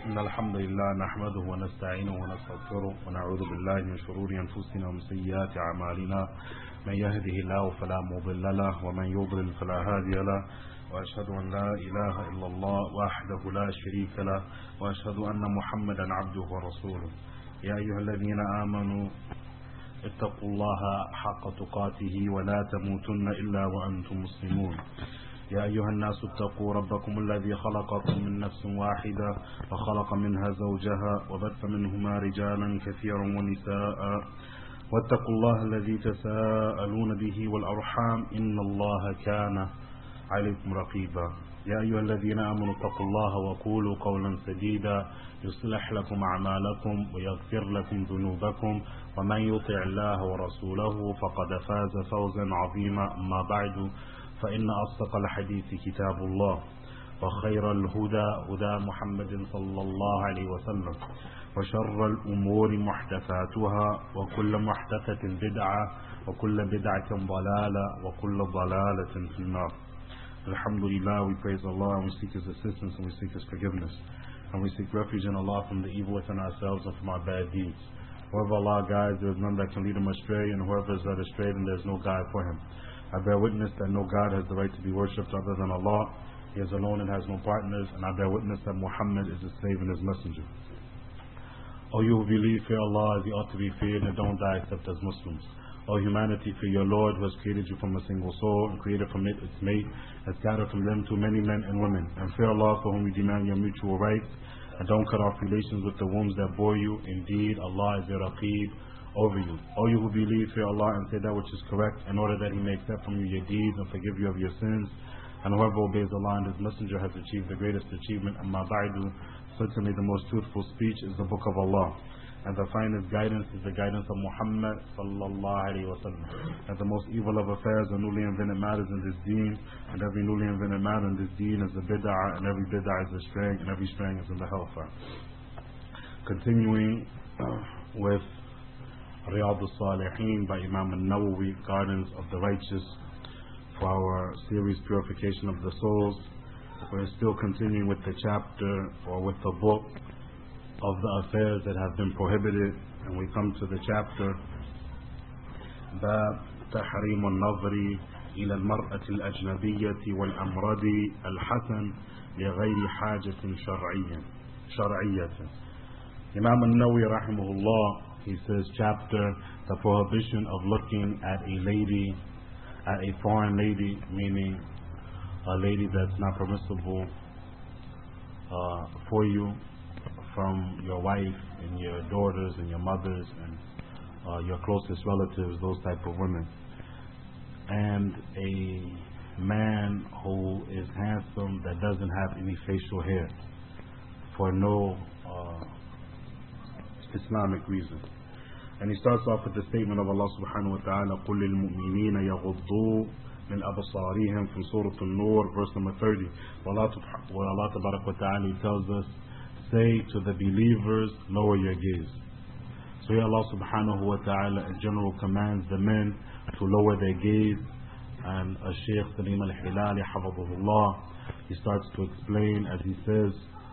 إن الحمد لله نحمده ونستعينه ونستغفره ونعوذ بالله من شرور أنفسنا ومن سيئات أعمالنا من يهده الله فلا مضل له ومن يضلل فلا هادي له وأشهد أن لا إله إلا الله وحده لا شريك له وأشهد أن محمدا عبده ورسوله يا أيها الذين آمنوا اتقوا الله حق تقاته ولا تموتن إلا وأنتم مسلمون يا أيها الناس اتقوا ربكم الذي خلقكم من نفس واحدة وخلق منها زوجها وبث منهما رجالا كثيرا ونساء واتقوا الله الذي تساءلون به والأرحام إن الله كان عليكم رقيبا يا أيها الذين آمنوا اتقوا الله وقولوا قولا سديدا يصلح لكم أعمالكم ويغفر لكم ذنوبكم ومن يطع الله ورسوله فقد فاز فوزا عظيما أما بعد فإن أصدق الحديث كتاب الله وخير الهدى هدى محمد صلى الله عليه وسلم وشر الأمور محدثاتها وكل محدثة بدعة وكل بدعة ضلالة وكل ضلالة في النار. Alhamdulillah, we praise Allah and we seek His assistance and we seek His forgiveness. And we seek refuge in Allah from the evil within ourselves and from our bad deeds. Whoever Allah guides, there is none that can lead him astray, and whoever is led astray, then there is no guide for him. I bear witness that no God has the right to be worshipped other than Allah. He is alone and has no partners, and I bear witness that Muhammad is His slave and His messenger. O you who believe, fear Allah as He ought to be feared, and don't die except as Muslims. O humanity, fear your Lord who has created you from a single soul and created from it its mate, and scattered from them too many men and women. And fear Allah for whom you demand your mutual rights, and don't cut off relations with the wombs that bore you. Indeed, Allah is your Raqib over you. O you who believe, fear Allah and say that which is correct, in order that He may accept from you your deeds and forgive you of your sins. And whoever obeys Allah and His Messenger has achieved the greatest achievement. Amma ba'du, certainly the most truthful speech is the Book of Allah, and the finest guidance is the guidance of Muhammad sallallahu alaihi wasallam. And the most evil of affairs are newly invented matters in this deen, and every newly invented matter in this deen is a bid'ah, and every bid'ah is a straying, and every straying is in the hellfire. Continuing with Riyadh al-Salihin by Imam al-Nawawi, Gardens of the Righteous, for our series Purification of the Souls. We're still continuing with the chapter, or with the book, of the affairs that have been prohibited, and we come to the chapter Bab Tahrim al-Nazri ila al-Mar'ati al-Ajnabiyyati wal-Amradi al-Hasan li-ghayri hajatin shar'iyyatin. Imam al-Nawawi rahimahullah, he says, chapter, the prohibition of looking at a lady, at a foreign lady, meaning a lady that's not permissible for you, from your wife and your daughters and your mothers and your closest relatives, those type of women. And a man who is handsome that doesn't have any facial hair for no Islamic reason. And he starts off with the statement of Allah subhanahu wa ta'ala, قُلْ لِلْمُؤْمِنِينَ يَغُضُّوا مِنْ أَبْصَارِهِمْ from Surah An-Nur, verse number 30. Where Allah tabarak wa ta'ala tells us, say to the believers, lower your gaze. So here Allah subhanahu wa ta'ala in general commands the men to lower their gaze. And Shaykh Salim al-Hilali hafidhahullah, he starts to explain, as he says,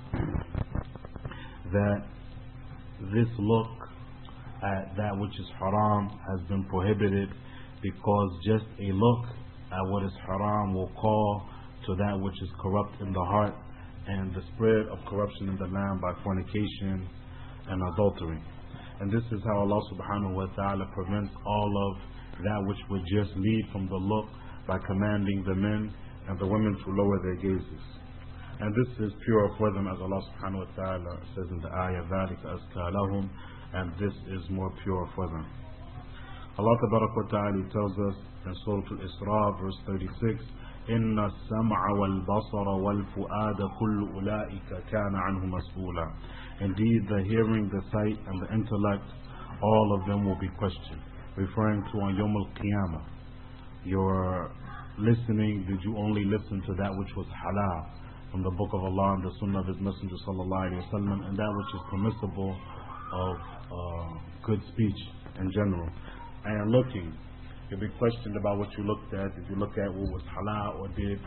that this look at that which is haram has been prohibited, because just a look at what is haram will call to that which is corrupt in the heart, and the spread of corruption in the land by fornication and adultery. And this is how Allah subhanahu wa ta'ala prevents all of that which would just lead from the look, by commanding the men and the women to lower their gazes. And this is pure for them, as Allah subhanahu wa ta'ala says in the ayah, ذَلِكَ أَزْكَى لَهُمْ, and this is more pure for them. Allah tabarak wa ta'ala tells us in Surah Al-Isra, verse 36, إِنَّ السَّمْعَ وَالْبَصَرَ وَالْفُؤَادَ كُلُّ أُولَٰئِكَ كَانَ عَنْهُ مَسْئُولًا. Indeed, the hearing, the sight, and the intellect, all of them will be questioned. Referring to on Yawm al-Qiyamah. Your listening, did you only listen to that which was halal from the Book of Allah and the Sunnah of His Messenger sallallahu alaihi wasallam, and that which is permissible of good speech in general? And looking, you'll be questioned about what you looked at. Did you look at what was halal, or did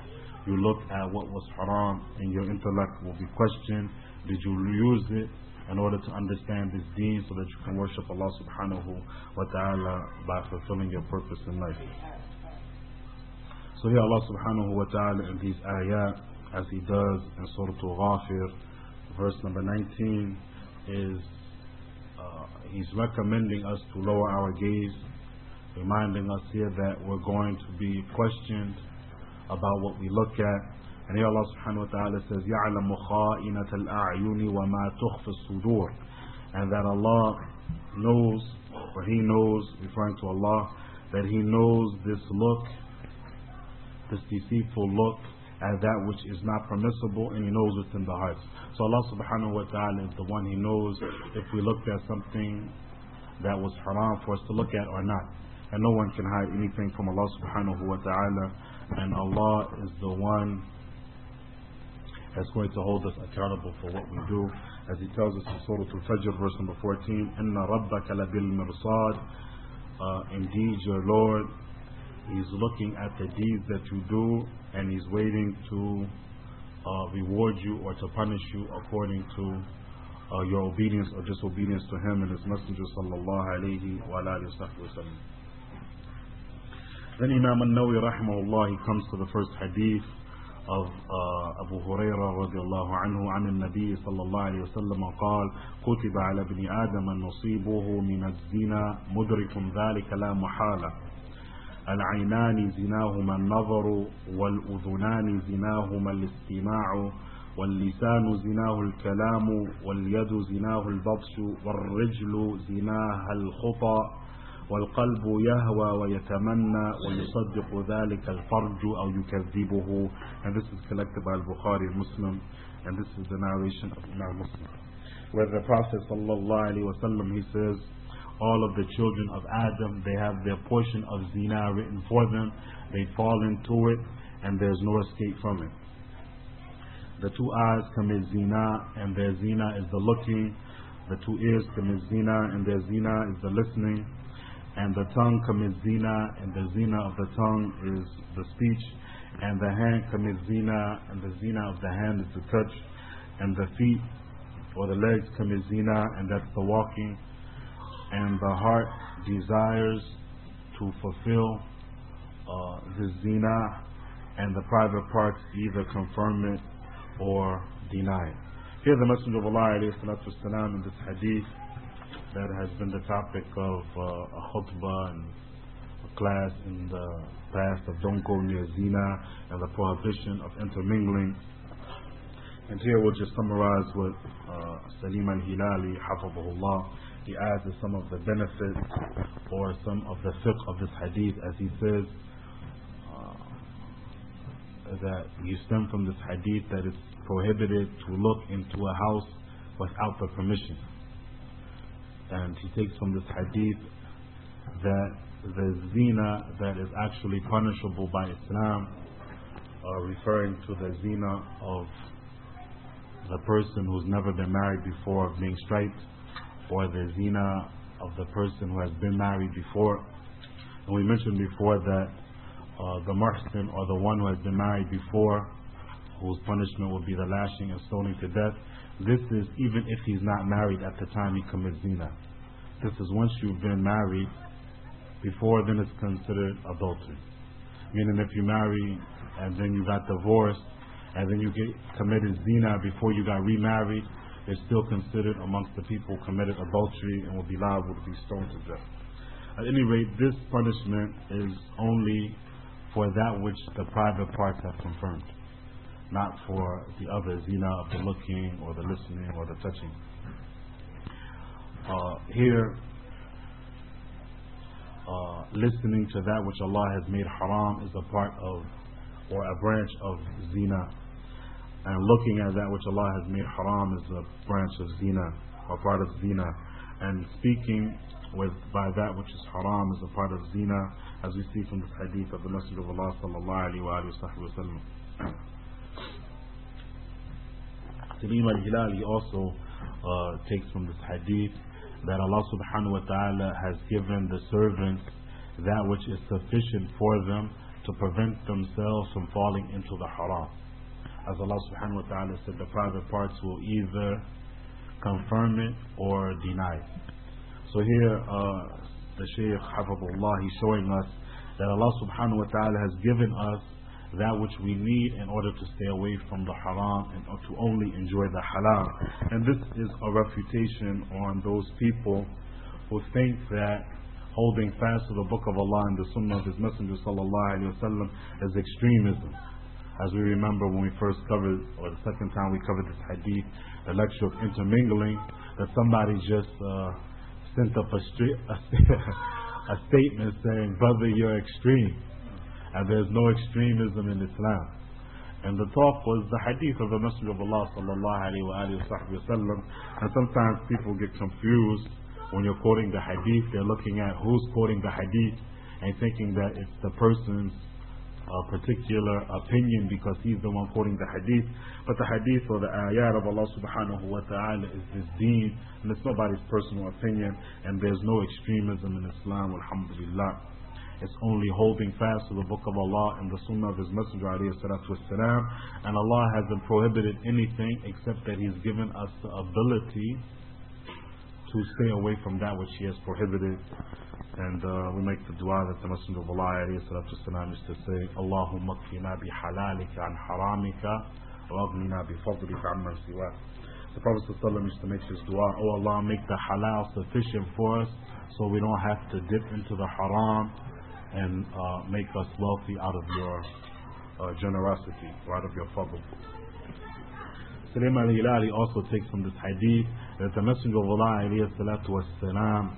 You look at what was haram, and your intellect will be questioned. Did you use it in order to understand this deen so that you can worship Allah subhanahu wa ta'ala by fulfilling your purpose in life? So here Allah subhanahu wa ta'ala in these ayat, as He does in Surah Ghafir, verse number 19, is He's recommending us to lower our gaze, reminding us here that we're going to be questioned about what we look at. And here Allah subhanahu wa ta'ala says, يَعْلَمُ خَائِنَةَ الْأَعْيُنِ وَمَا تُخْفِ الصُّدُورِ, and that Allah knows, or He knows, referring to Allah, that He knows this look, this deceitful look, as that which is not permissible, and He knows what's in the hearts. So Allah subhanahu wa ta'ala is the one. He knows if we looked at something that was haram for us to look at or not. And no one can hide anything from Allah subhanahu wa ta'ala. And Allah is the one that's going to hold us accountable for what we do. As He tells us in Surah Al-Fajr, verse number 14, إِنَّ رَبَّكَ لَبِالْمِرْصَادِ, indeed your Lord, He's looking at the deeds that you do, and He's waiting to reward you or to punish you according to your obedience or disobedience to Him and His Messenger sallallahu alayhi wa alihi wa sallam. Then Imam al-Nawawi rahimahullah, he comes to the first hadith of Abu Hurairah radiallahu anhu عن النبي صلى الله عليه وسلم قال كتب على ابن آدم نصيبه من الزنا مدرك ذلك لا محالة العينان زناهما النظر والأذنان زناهما الاستماع واللسان زناه الكلام واليد زناه البطش والرجل زناها الخطى والقلب يهوى ويتمنى ويصدق ذلك الفرج أو يكذبه. And this is collected by Al-Bukhari and Muslim, and this is the narration of Imam Muslim, where the Prophet sallallahu alaihi wasallam, he says, all of the children of Adam, they have their portion of zina written for them. They fall into it, and there's no escape from it. The two eyes commit zina, and their zina is the looking. The two ears commit zina, and their zina is the listening. And the tongue commits zina, and the zina of the tongue is the speech. And the hand commits zina, and the zina of the hand is the touch. And the feet or the legs commit zina, and that's the walking. And the heart desires to fulfill this zina, and the private parts either confirm it or deny it. Here the Messenger of Allah alayhi salatu wasalam, in this hadith that has been the topic of a khutbah and a class in the past, of don't go near zina and the prohibition of intermingling. And here we'll just summarize what Salim al-Hilali hafidhahullah, he adds some of the benefits or some of the fiqh of this hadith, as he says that you stem from this hadith that it's prohibited to look into a house without the permission. And he takes from this hadith that the zina that is actually punishable by Islam, referring to the zina of the person who's never been married before of being striped, or the zina of the person who has been married before. And we mentioned before that the muhsin, or the one who has been married before, whose punishment will be the lashing and stoning to death, this is even if he's not married at the time he commits zina. This is once you've been married before, then it's considered adultery. Meaning if you marry and then you got divorced and then you committed zina before you got remarried, it's still considered amongst the people who committed adultery and will be liable to be stoned to death. At any rate, this punishment is only for that which the private parts have confirmed, not for the other zina of the looking or the listening or the touching. Here, listening to that which Allah has made haram is a part of, or a branch of zina. And looking at that which Allah has made haram is a branch of zina, or part of zina. And speaking by that which is haram is a part of zina, as we see from the hadith of the Messenger of Allah sallallahu alayhi wa sallam. Salim al-Hilali also takes from this hadith that Allah subhanahu wa ta'ala has given the servants that which is sufficient for them to prevent themselves from falling into the haram. As Allah subhanahu wa ta'ala said, the private parts will either confirm it or deny it. So here, the Shaykh Hafidhullah, he's showing us that Allah subhanahu wa ta'ala has given us that which we need in order to stay away from the haram and to only enjoy the halal. And this is a refutation on those people who think that holding fast to the book of Allah and the sunnah of His Messenger sallallahu alaihi wasallam is extremism. As we remember when we first covered, or the second time we covered this hadith, the lecture of intermingling, that somebody just sent up a statement saying, brother, you're extreme. And there's no extremism in Islam. And the talk was the hadith of the Messenger of Allah sallallahu alaihi wasallam. And sometimes people get confused when you're quoting the hadith. They're looking at who's quoting the hadith and thinking that it's the person's particular opinion because he's the one quoting the hadith. But the hadith or the ayat of Allah subhanahu wa ta'ala is His deen, and it's nobody's personal opinion, and there's no extremism in Islam, alhamdulillah. It's only holding fast to the book of Allah and the sunnah of His Messenger alayhi salatu wassalam. And Allah hasn't prohibited anything except that He's given us the ability to stay away from that which He has prohibited. And we make the dua that the Messenger of Allah alayhi salatu wassalam used to say, Allahumma kfina bi halalika an haramika wa aghnina bi fadlika amman siwak. The Prophet ﷺ used to make this dua, oh Allah, make the halal sufficient for us so we don't have to dip into the haram, and make us wealthy out of your generosity, or out of your fadl. Sulaym al-Hilali also takes from this hadith that the Messenger of Allah alayhi salatu wassalam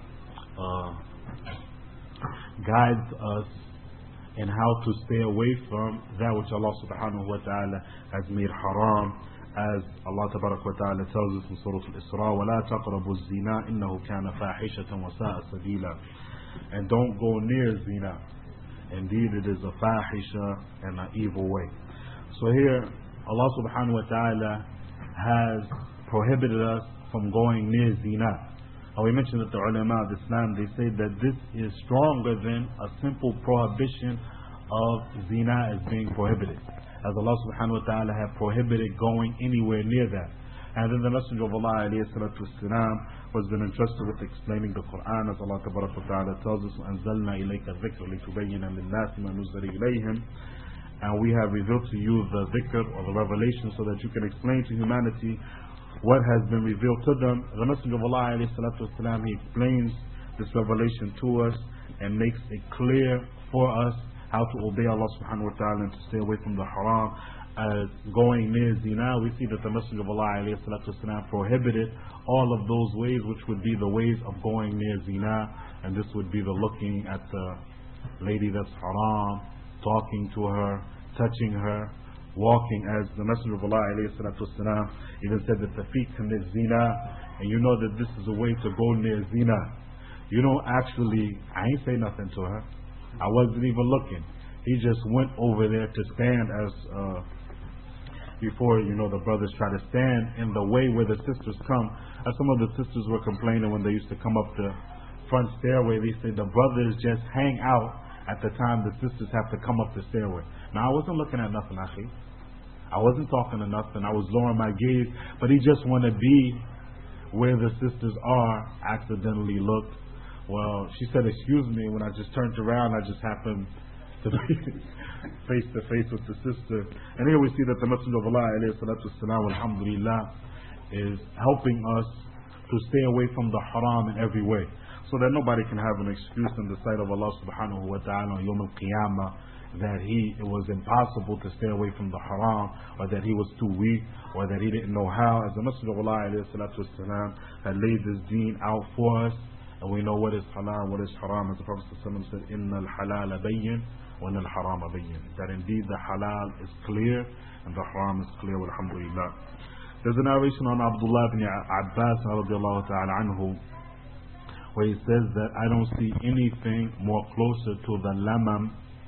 guides us in how to stay away from that which Allah subhanahu wa ta'ala has made haram, as Allah tabarak wa ta'ala tells us in Surah Al-Isra, وَلَا تَقْرَبُوا الزِّنَا إِنَّهُ كَانَ فَاحِشَةً وَسَاءَ سَبِيلًا. And don't go near zina. Indeed, it is a fahisha and an evil way. So here, Allah subhanahu wa ta'ala has prohibited us from going near zina. We mentioned that the ulama of Islam, they say that this is stronger than a simple prohibition of zina as being prohibited, as Allah subhanahu wa ta'ala had prohibited going anywhere near that. And then the Messenger of Allah alayhi salatu wassalam was been entrusted with explaining the Quran, as Allah tabarak wa ta'ala tells us, أَنزَلْنَا إِلَيْكَ الذِّكْرَ لِتُبَيِّنَ لِلنَّاسِ مَا نُزِّلَ إِلَيْهِمْ. And we have revealed to you the dhikr, or the revelation, so that you can explain to humanity what has been revealed to them. The Messenger of Allah alayhi salatu wassalam, he explains this revelation to us and makes it clear for us how to obey Allah subhanahu wa ta'ala and to stay away from the haram. As going near zina, we see that the Messenger of Allah alayhi salatu wasalam prohibited all of those ways, which would be the ways of going near zina, and this would be the looking at the lady that's haram, talking to her, touching her, walking, as the Messenger of Allah alayhi salatu wasalam even said that the feet commit zina, and you know that this is a way to go near zina. You don't actually, I ain't say nothing to her, I wasn't even looking. He just went over there to stand as before, the brothers try to stand in the way where the sisters come. As some of the sisters were complaining when they used to come up the front stairway, they said the brothers just hang out at the time the sisters have to come up the stairway. Now, I wasn't looking at nothing, akhi. I wasn't talking to nothing. I was lowering my gaze, but he just want to be where the sisters are. Accidentally looked. Well, she said, excuse me. When I just turned around, I just happened to be face to face with the sister. And here we see that the Messenger of Allah alayhi salatu wasalam, alhamdulillah, is helping us to stay away from the haram in every way, so that nobody can have an excuse in the sight of Allah subhanahu wa ta'ala on Yawm al-Qiyamah that it was impossible to stay away from the haram, or that he was too weak, or that he didn't know how. As the Messenger of Allah alayhi salatu wasalam had laid this deen out for us, and we know what is halal, what is haram. As the Prophet said, Inna al-halala bayyin wa inna al-harama bayyin. That indeed the halal is clear and the haram is clear, alhamdulillah. There's a narration on Abdullah ibn Abbas radiallahu ta'ala anhu, where he says that I don't see anything more closer to the lamam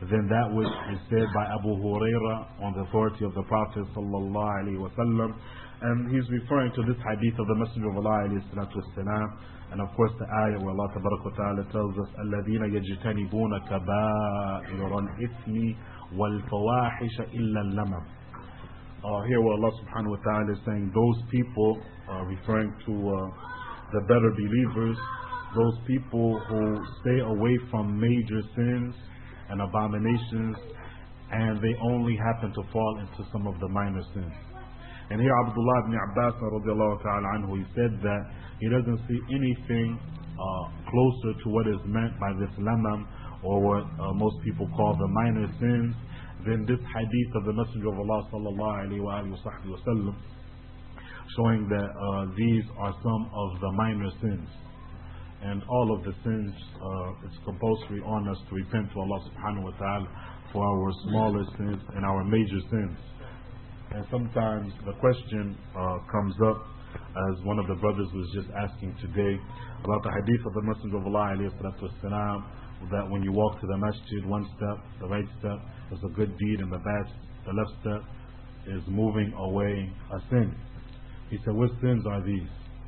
than that which is said by Abu Huraira on the authority of the Prophet sallallahu alaihi wasallam. And he's referring to this hadith of the Messenger of Allah alayhi salatu wasalam, and of course the ayah where Allah tabaraka wa ta'ala tells us الَّذِينَ يَجْتَنِبُونَ كَبَائِرَ الْإِثْمِ وَالْفَوَاحِشَ إِلَّا اللَّمَمَ. Here where Allah subhanahu wa ta'ala is saying those people, referring to the better believers, those people who stay away from major sins and abominations, and they only happen to fall into some of the minor sins. And here Abdullah ibn Abbas radiallahu ta'ala anhu, he said that he doesn't see anything closer to what is meant by this lamam, or what most people call the minor sins, than this hadith of the Messenger of Allah sallallahu alayhi wa sallam, showing that these are some of the minor sins. And all of the sins, it's compulsory on us to repent to Allah subhanahu wa ta'ala for our smaller sins and our major sins. And sometimes the question comes up, as one of the brothers was just asking today, about the hadith of the Messenger of Allah alayhi salatu wasalam, that when you walk to the masjid, one step, the right step is a good deed, and the left step is moving away a sin. He said, what sins are these?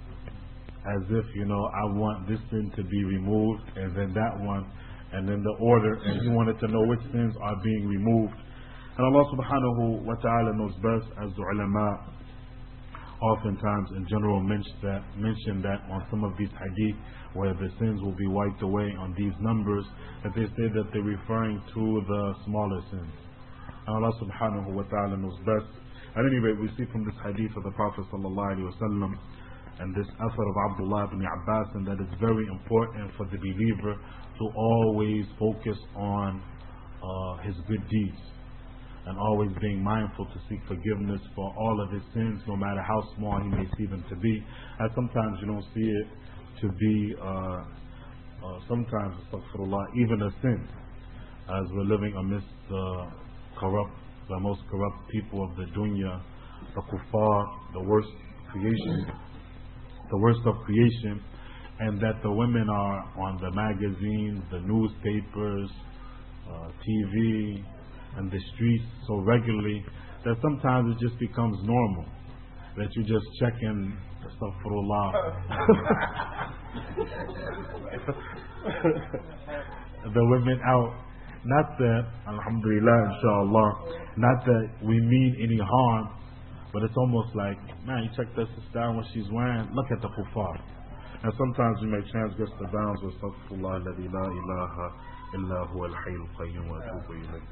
As if, I want this sin to be removed, and then that one, and then the order, and he wanted to know which sins are being removed. And Allah subhanahu wa ta'ala knows best, as the ulama oftentimes in general mention that on some of these hadith where the sins will be wiped away on these numbers, that they say that they're referring to the smaller sins. And Allah subhanahu wa ta'ala knows best. At any rate, we see from this hadith of the Prophet sallallahu alaihi wasallam and this author of Abdullah ibn Abbas, and that it's very important for the believer to always focus on his good deeds, and always being mindful to seek forgiveness for all of his sins, no matter how small he may see them to be. As sometimes you don't see it to be, sometimes, astaghfirullah, even a sin, as we're living amidst the most corrupt people of the dunya, the kuffar, the worst of creation, and that the women are on the magazines, the newspapers, TV, and the streets so regularly that sometimes it just becomes normal that you just check in, astaghfirullah, the women out. Not that, alhamdulillah, inshallah, not that we mean any harm, but it's almost like, man, you check this down what she's wearing, look at the kuffar. And sometimes we may transgress the bounds with astaghfirullah alladhi la ilaha illa huwa al-hayyul qayyum wa atubu ilayh.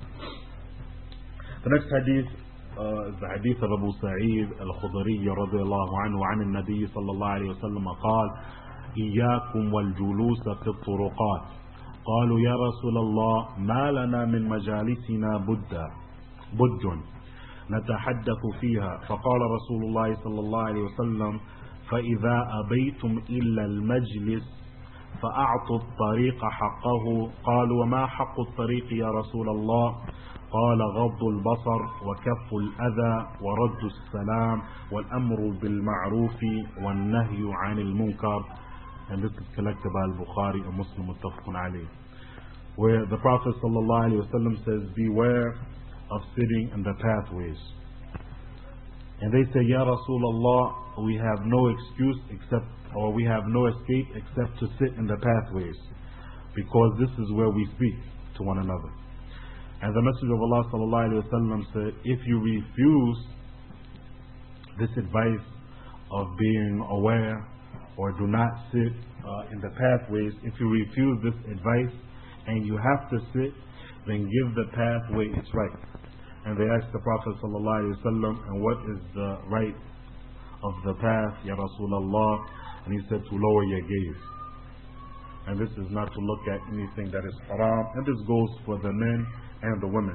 The next hadith is the hadith of Abu Sa'id al-Khudri radiyallahu anhu عن النبي صلى الله عليه وسلم قال إياكم والجلوس في الطرقات قالوا يا رسول الله ما لنا من مجالسنا بد نتحدث فيها فقال رسول الله صلى الله عليه وسلم فإذا أبيتم إلا المجلس فأعطوا الطريق حقه قالوا وما حق الطريق يا رسول الله قال غض البصر وكف الأذى ورد السلام والأمر بالمعروف والنهي عن المنكر. And this is collected by Al-Bukhari and Muslim muttafaqun alayh, where the Prophet sallallahu alaihi wasallam says, beware of sitting in the pathways. And they say, Ya Rasulullah, we have no excuse except, or we have no escape except to sit in the pathways, because this is where we speak to one another. And the Messenger of Allah sallallahu alaihi wasallam said, if you refuse this advice of being aware, or do not sit in the pathways, if you refuse this advice and you have to sit, then give the pathway its right. And they asked the Prophet ﷺ, and what is the right of the path, Ya Rasulullah? And he said, to lower your gaze. And this is not to look at anything that is haram, and this goes for the men and the women.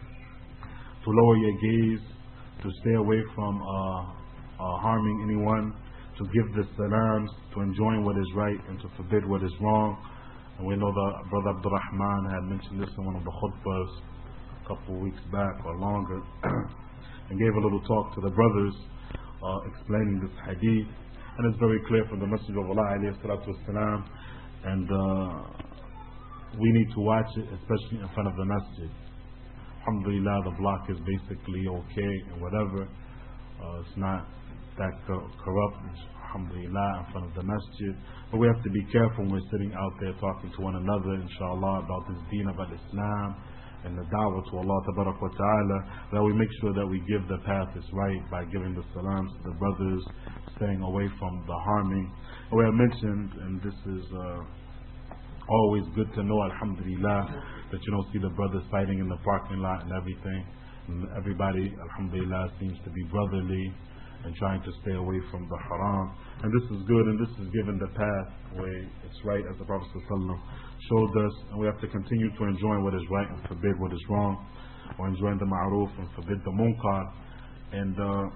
To lower your gaze, to stay away from harming anyone, to give the salams, to enjoin what is right and to forbid what is wrong. And we know that Brother Abdul Rahman had mentioned this in one of the khutbahs a couple of weeks back or longer, and gave a little talk to the brothers explaining this hadith. And it's very clear from the Messenger of Allah alayhi salatu wasalam, and we need to watch it, especially in front of the masjid. Alhamdulillah, the block is basically okay and whatever. It's not that corrupt, alhamdulillah, in front of the masjid. But we have to be careful when we're sitting out there talking to one another, inshallah, about this deen, about Islam, and the da'wah to Allah tabarak wa ta'ala, that we make sure that we give the path is right by giving the salams to the brothers, staying away from the harming. We have mentioned, and this is always good to know, alhamdulillah, that you don't see the brothers fighting in the parking lot and everything. And everybody, alhamdulillah, seems to be brotherly and trying to stay away from the haram. And this is good, and this is given the path where it's right, as the Prophet ﷺ showed us. And we have to continue to enjoy what is right and forbid what is wrong, or enjoy the ma'ruf and forbid the munkar. And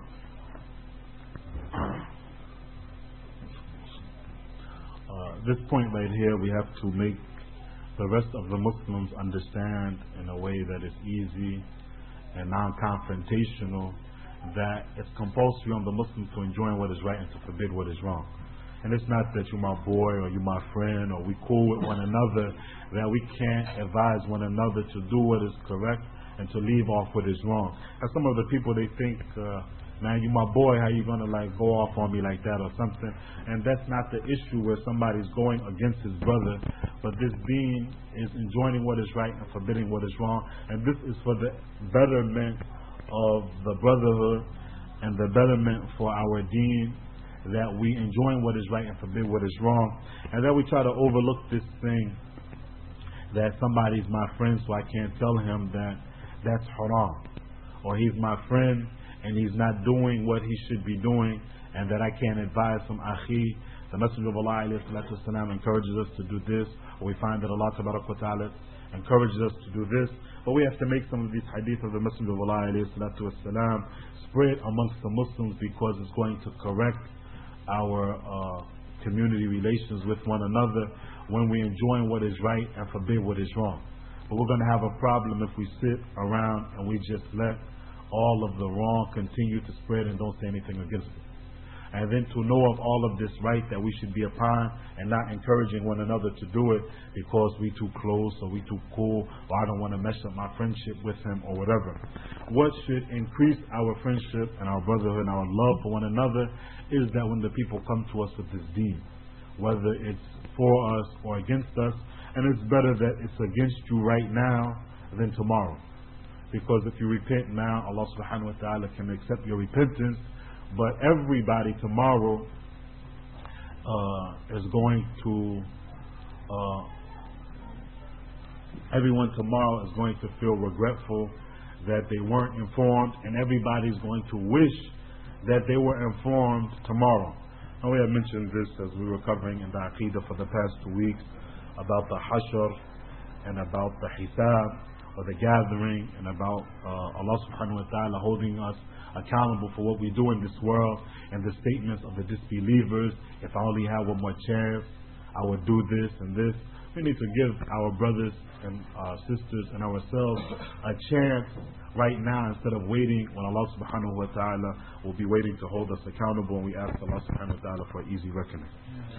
this point right here, we have to make the rest of the Muslims understand in a way that is easy and non-confrontational, that it's compulsory on the Muslim to enjoy what is right and to forbid what is wrong. And it's not that you're my boy or you're my friend or we cool with one another, that we can't advise one another to do what is correct and to leave off what is wrong. And some of the people, they think, man, you my boy, how you gonna like go off on me like that or something? And that's not the issue where somebody's going against his brother, but this being is enjoining what is right and forbidding what is wrong. And this is for the betterment of the brotherhood and the betterment for our deen, that we enjoin what is right and forbid what is wrong, and that we try to overlook this thing that somebody's my friend so I can't tell him that that's haram, or he's my friend and he's not doing what he should be doing, and that I can't advise him. Akhi, the Messenger of Allah ﷺ encourages us to do this, or we find that Allah tabarak wa ta'ala encourages us to do this. But we have to make some of these hadith of the Messenger of Allah ﷺ spread amongst the Muslims, because it's going to correct our community relations with one another when we enjoy what is right and forbid what is wrong. But we're going to have a problem if we sit around and we just let all of the wrong continue to spread and don't say anything against it. And then to know of all of this right that we should be upon, and not encouraging one another to do it because we too close or we too cool, or I don't want to mess up my friendship with him or whatever. What should increase our friendship and our brotherhood and our love for one another is that when the people come to us with this deen, whether it's for us or against us, and it's better that it's against you right now than tomorrow. Because if you repent now, Allah subhanahu wa ta'ala can accept your repentance. But everybody tomorrow is going to, everyone tomorrow is going to feel regretful that they weren't informed, and everybody's going to wish that they were informed tomorrow. And we have mentioned this as we were covering in the Aqidah for the past 2 weeks, about the Hashr and about the Hisab, or the gathering, and about Allah subhanahu wa ta'ala holding us accountable for what we do in this world, and the statements of the disbelievers, if I only had one more chance, I would do this and this. We need to give our brothers and sisters and ourselves a chance right now, instead of waiting when Allah subhanahu wa ta'ala will be waiting to hold us accountable, and we ask Allah subhanahu wa ta'ala for easy reckoning.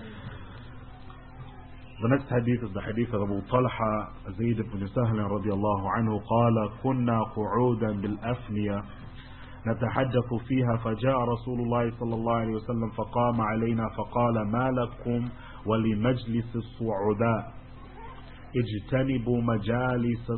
The next hadith is the hadith of Abu Talha Zayd ibn Sahl radiyallahu anhu قال كنا قعودا بالأفنية نتحدث فيها فجاء رسول الله صلى الله عليه وسلم فقام علينا فقال ما لكم ولمجلس الصعداء اجتنبوا مجالس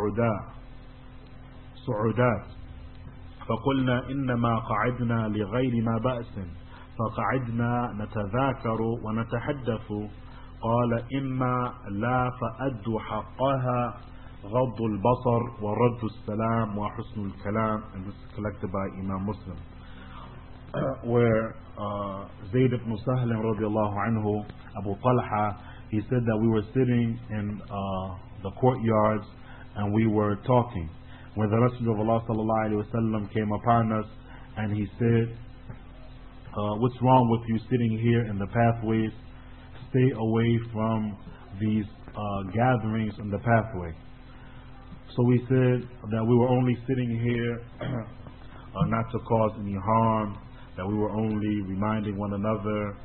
الصعودات فقلنا إنما قعدنا لغير ما بأس فقعدنا نتذاكر ونتحدث قال إما لا فأدوا حقها غض البصر ورد السلام وحسن الكلام. And this is collected by Imam Muslim, where Zayd ibn Sahl radiallahu anhu, Abu Talha, he said that we were sitting in the courtyards and we were talking when the Messenger of Allah sallallahu alaihi wasallam came upon us, and he said, what's wrong with you sitting here in the pathways? Stay away from these gatherings in the pathway. So we said that we were only sitting here not to cause any harm, that we were only reminding one another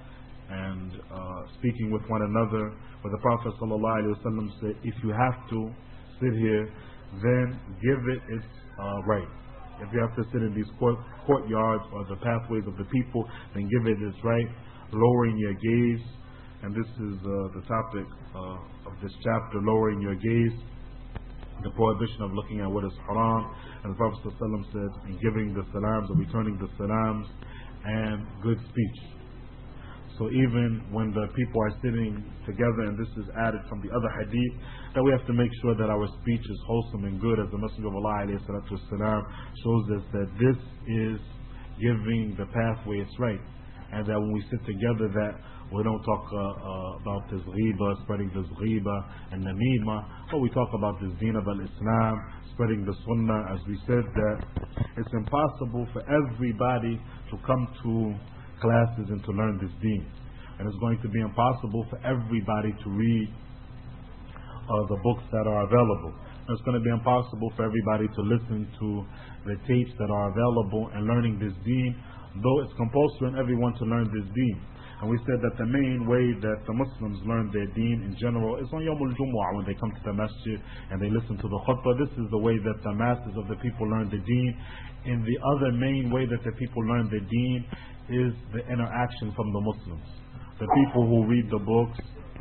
and speaking with one another, where the Prophet ﷺ said, if you have to sit here, then give it its right. If you have to sit in these courtyards or the pathways of the people, then give it its right, lowering your gaze. And this is the topic of this chapter, lowering your gaze, the prohibition of looking at what is haram. And the Prophet ﷺ said, in giving the salams or returning the salams, and good speech. So even when the people are sitting together, and this is added from the other hadith, that we have to make sure that our speech is wholesome and good, as the Messenger of Allah ﷺ shows us that this is giving the pathway its right. And that when we sit together, that we don't talk about this ghiba, spreading this ghiba and namima, but we talk about this deen of al-Islam, spreading the sunnah. As we said, that it's impossible for everybody to come to classes and to learn this deen, and it's going to be impossible for everybody to read the books that are available, and it's going to be impossible for everybody to listen to the tapes that are available and learning this deen, though it's compulsory on everyone to learn this deen. And we said that the main way that the Muslims learn their deen in general is on Yawm al-Jumu'ah, when they come to the masjid and they listen to the khutbah. This is the way that the masses of the people learn the deen. And the other main way that the people learn the deen is the interaction from the Muslims. The people who read the books,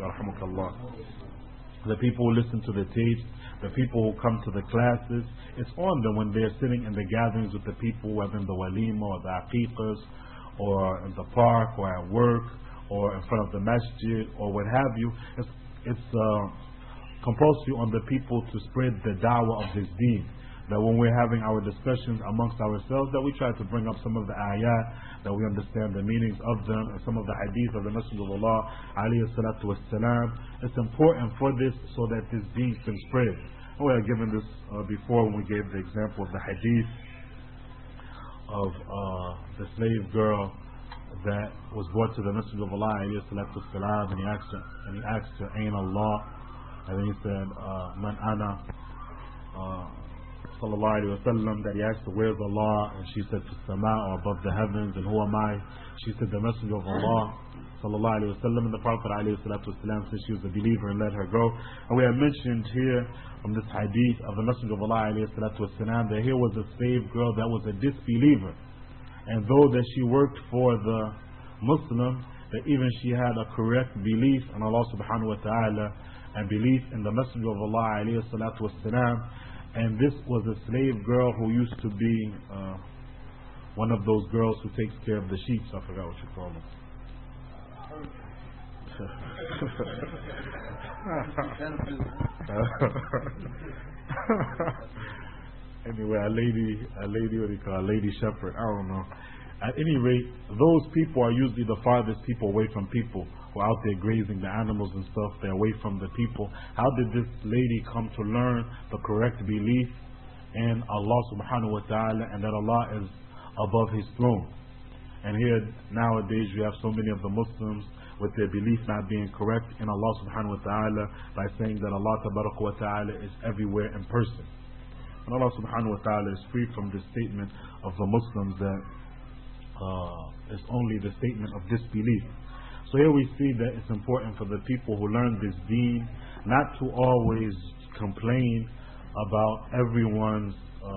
the people who listen to the tapes, the people who come to the classes, it's on them when they're sitting in the gatherings with the people, whether in the walima or the aqiqas, or in the park, or at work, or in front of the masjid, or what have you. It's compulsory on the people to spread the da'wah of this deen. That when we're having our discussions amongst ourselves, that we try to bring up some of the ayat, that we understand the meanings of them, and some of the hadith of the Messenger of Allah alayhi salatu wassalam. It's important for this so that this deen can spread. And we have given this before when we gave the example of the hadith of the slave girl that was brought to the Messenger of Allah alayhi salatu wassalam, and he asked her, Ain Allah? And then he said, Man ana? Sallallahu alayhi wa sallam, that he asked her, where's Allah? And she said, to Sama, or above the heavens. And who am I? She said, the Messenger of Allah sallallahu alayhi wa sallam. And the Prophet alayhi salatu wasalam said she was a believer and let her go. And we have mentioned here from this hadith of the Messenger of Allah alayhi salatu wasalam that here was a slave girl that was a disbeliever, and though that she worked for the Muslim, that even she had a correct belief in Allah subhanahu wa ta'ala and belief in the Messenger of Allah alayhi salatu wasalam. And this was a slave girl who used to be one of those girls who takes care of the sheep. I forgot what you call them. Anyway, a lady, what do you call, a lady shepherd? I don't know. At any rate, those people are usually the farthest people away from people who are out there grazing the animals and stuff. They're away from the people. How did this lady come to learn the correct belief in Allah subhanahu wa ta'ala, and that Allah is above His throne? And here nowadays you have so many of the Muslims with their belief not being correct in Allah subhanahu wa ta'ala, by saying that Allah tabaraka wa ta'ala is everywhere in person. And Allah subhanahu wa ta'ala is free from the statement of the Muslims that is only the statement of disbelief. So here we see that it's important for the people who learn this deen not to always complain about everyone's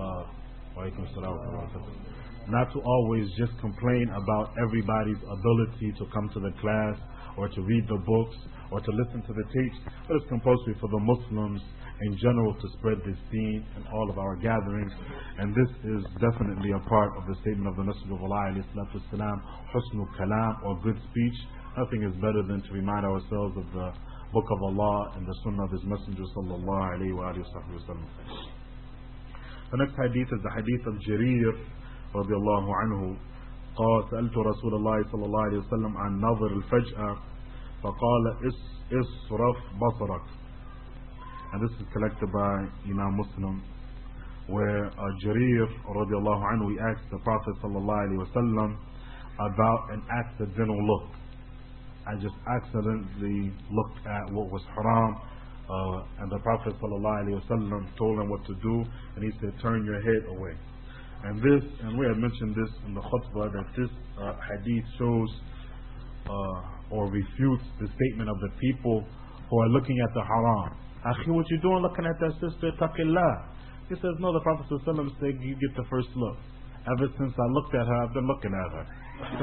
not to always just complain about everybody's ability to come to the class or to read the books or to listen to the tapes, but it's compulsory for the Muslims in general to spread this deen in all of our gatherings. And this is definitely a part of the statement of the Messenger of Allah alayhi salatu wassalam, husnul kalam, or good speech. Nothing is better than to remind ourselves of the book of Allah and the sunnah of His Messenger sallallahu alayhi wa sallam. The next hadith is the hadith of Jarir رضي الله عنه قال سألت رسول الله صلى الله عليه وسلم عن نظر الفجأة فقال اصرف بصرك. And this is collected by Imam Muslim, where Jarir رضي الله عنه, he asked the Prophet صلى الله عليه وسلم about an accidental look. I just accidentally looked at what was haram, and the Prophet صلى الله عليه وسلم told him what to do, and he said, turn your head away. And we had mentioned this in the khutbah, that this hadith shows or refutes the statement of the people who are looking at the haram. Akhi, what you doing looking at that sister? Taqillah. He says, no, the Prophet ﷺ said you get the first look. Ever since I looked at her, I've been looking at her.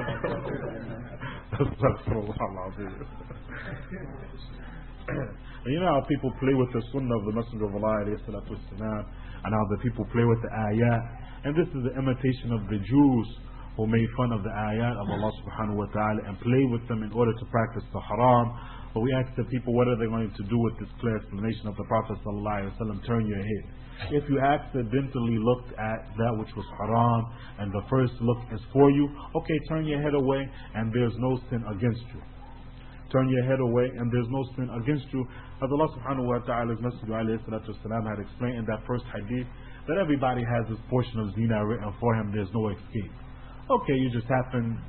And you know how people play with the sunnah of the Messenger of Allah and how the people play with the ayat. And this is the imitation of the Jews who made fun of the ayat of Allah subhanahu wa ta'ala and play with them in order to practice the haram. But we ask the people, what are they going to do with this clear explanation of the Prophet sallallahu alaihi wasallam? Turn your head. If you accidentally looked at that which was haram and the first look is for you, okay, turn your head away and there's no sin against you. Turn your head away and there's no sin against you. As Allah subhanahu wa ta'ala's Messenger alayhi salatu wasalam had explained in that first hadith, that everybody has this portion of zina written for him, there's no escape. Okay, you just happen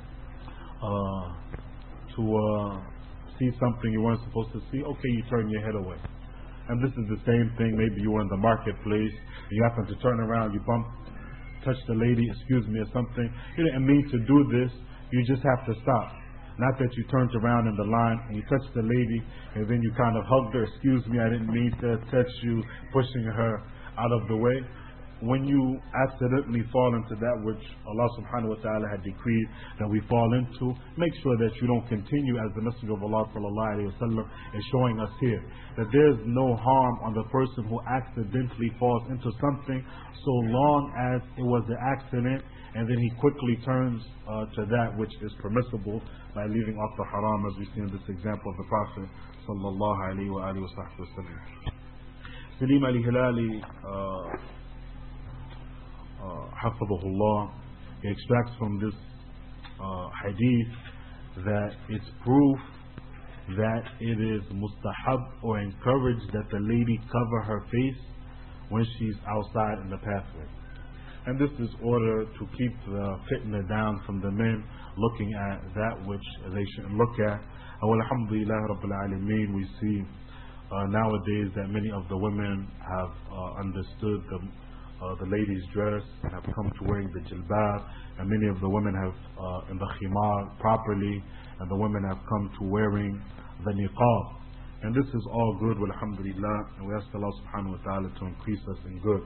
to see something you weren't supposed to see, okay, you turn your head away. And this is the same thing, maybe you were in the marketplace, you happen to turn around, you touch the lady, excuse me, or something. You didn't mean to do this, you just have to stop. Not that you turned around in the line and you touched the lady and then you kind of hugged her, excuse me, I didn't mean to touch you, pushing her out of the way. When you accidentally fall into that which Allah subhanahu wa ta'ala had decreed that we fall into, make sure that you don't continue, as the Messenger of Allah sallallahu alayhi wa sallam is showing us here, that there's no harm on the person who accidentally falls into something, so long as it was an accident and then he quickly turns to that which is permissible by leaving off the haram, as we see in this example of the Prophet sallallahu alayhi wa alihi wa sallam. Salim al-Hilali Hafidhahullah, he extracts from this hadith that it's proof that it is mustahab or encouraged that the lady cover her face when she's outside in the pathway. And this is order to keep the fitna down from the men looking at that which they shouldn't look at. Alhamdulillah Rabbil Alameen, we see nowadays that many of the women have understood the ladies' dress and have come to wearing the jilbab, and many of the women have in the khimar properly, and the women have come to wearing the niqab. And this is all good, alhamdulillah, and we ask Allah subhanahu wa ta'ala to increase us in good.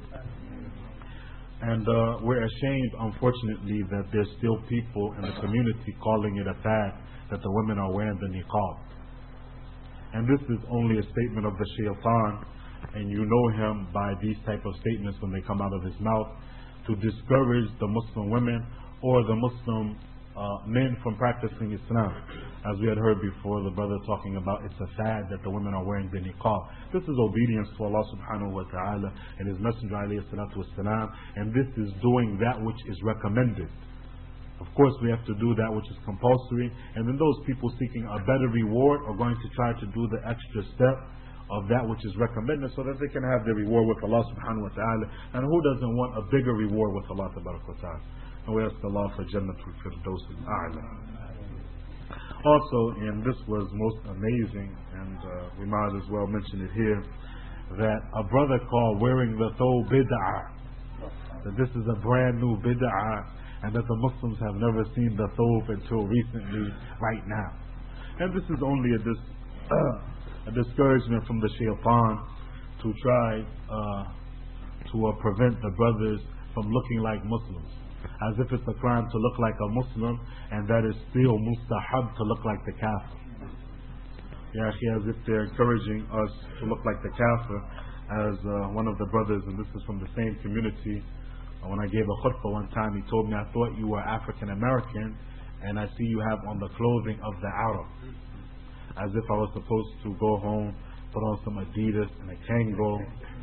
And we're ashamed, unfortunately, that there's still people in the community calling it a fad that the women are wearing the niqab. And this is only a statement of the shaitan, and you know him by these type of statements when they come out of his mouth, to discourage the Muslim women or the Muslim men from practicing Islam. As we had heard before, the brother talking about it's a fad that the women are wearing the niqab. This is obedience to Allah subhanahu wa ta'ala and His Messenger alayhi salatu wasalam, and this is doing that which is recommended. Of course, we have to do that which is compulsory, and then those people seeking a better reward are going to try to do the extra step of that which is recommended so that they can have their reward with Allah subhanahu wa ta'ala. And who doesn't want a bigger reward with Allah tabaraka wa ta'ala? And we ask Allah for Jannatul Firdaus al-A'la. Also, and this was most amazing, and we might as well mention it here, that a brother called wearing the thobe bid'ah, that this is a brand new bid'ah, and that the Muslims have never seen the thobe until recently, right now. And this is only a discouragement from the shaitan to try to prevent the brothers from looking like Muslims, as if it's a crime to look like a Muslim, and that is still mustahab to look like the kafir. Yeah, as if they're encouraging us to look like the kafir. As one of the brothers, and this is from the same community, when I gave a khutbah one time, he told me, I thought you were African American, and I see you have on the clothing of the Arab. As if I was supposed to go home, put on some Adidas and a Kango,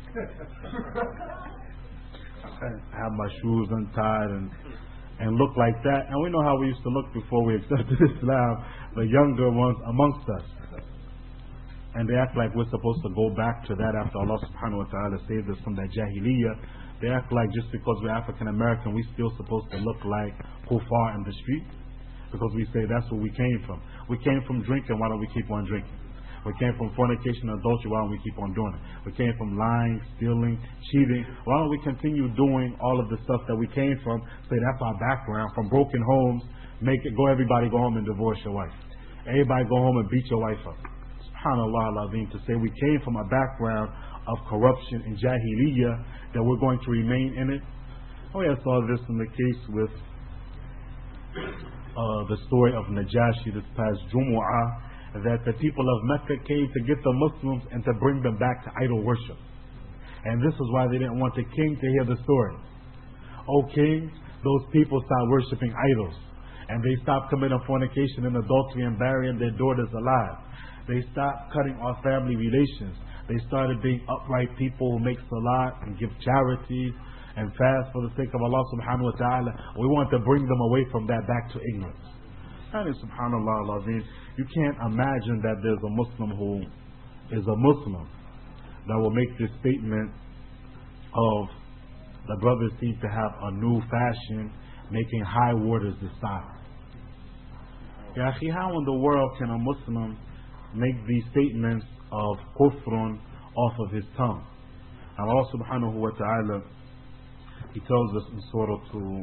have my shoes untied and look like that. And we know how we used to look before we accepted Islam, the younger ones amongst us. And they act like we're supposed to go back to that after Allah subhanahu wa ta'ala saved us from that jahiliyyah. They act like just because we're African American, we're still supposed to look like kuffar in the street, because we say that's where we came from. We came from drinking, why don't we keep on drinking? We came from fornication and adultery, why don't we keep on doing it? We came from lying, stealing, cheating, why don't we continue doing all of the stuff that we came from? Say that's our background, from broken homes, Everybody go home and divorce your wife. Everybody go home and beat your wife up. SubhanAllah al-Azim, to say we came from a background of corruption in Jahiliyyah, that we're going to remain in it. We saw this in the case with the story of Najashi this past Jumu'ah, that the people of Mecca came to get the Muslims and to bring them back to idol worship. And this is why they didn't want the king to hear the story. O king, those people stopped worshiping idols. And they stopped committing fornication and adultery and burying their daughters alive. They stopped cutting off family relations. They started being upright people who make salat and give charities and fast for the sake of Allah subhanahu wa ta'ala. We want to bring them away from that back to ignorance. And subhanallah al-azim, you can't imagine that there's a Muslim who is a Muslim that will make this statement of the brothers seem to have a new fashion, making high waters the style. Ya akhi, how in the world can a Muslim make these statements of kufrun off of his tongue? And Allah subhanahu wa ta'ala, He tells us in Surah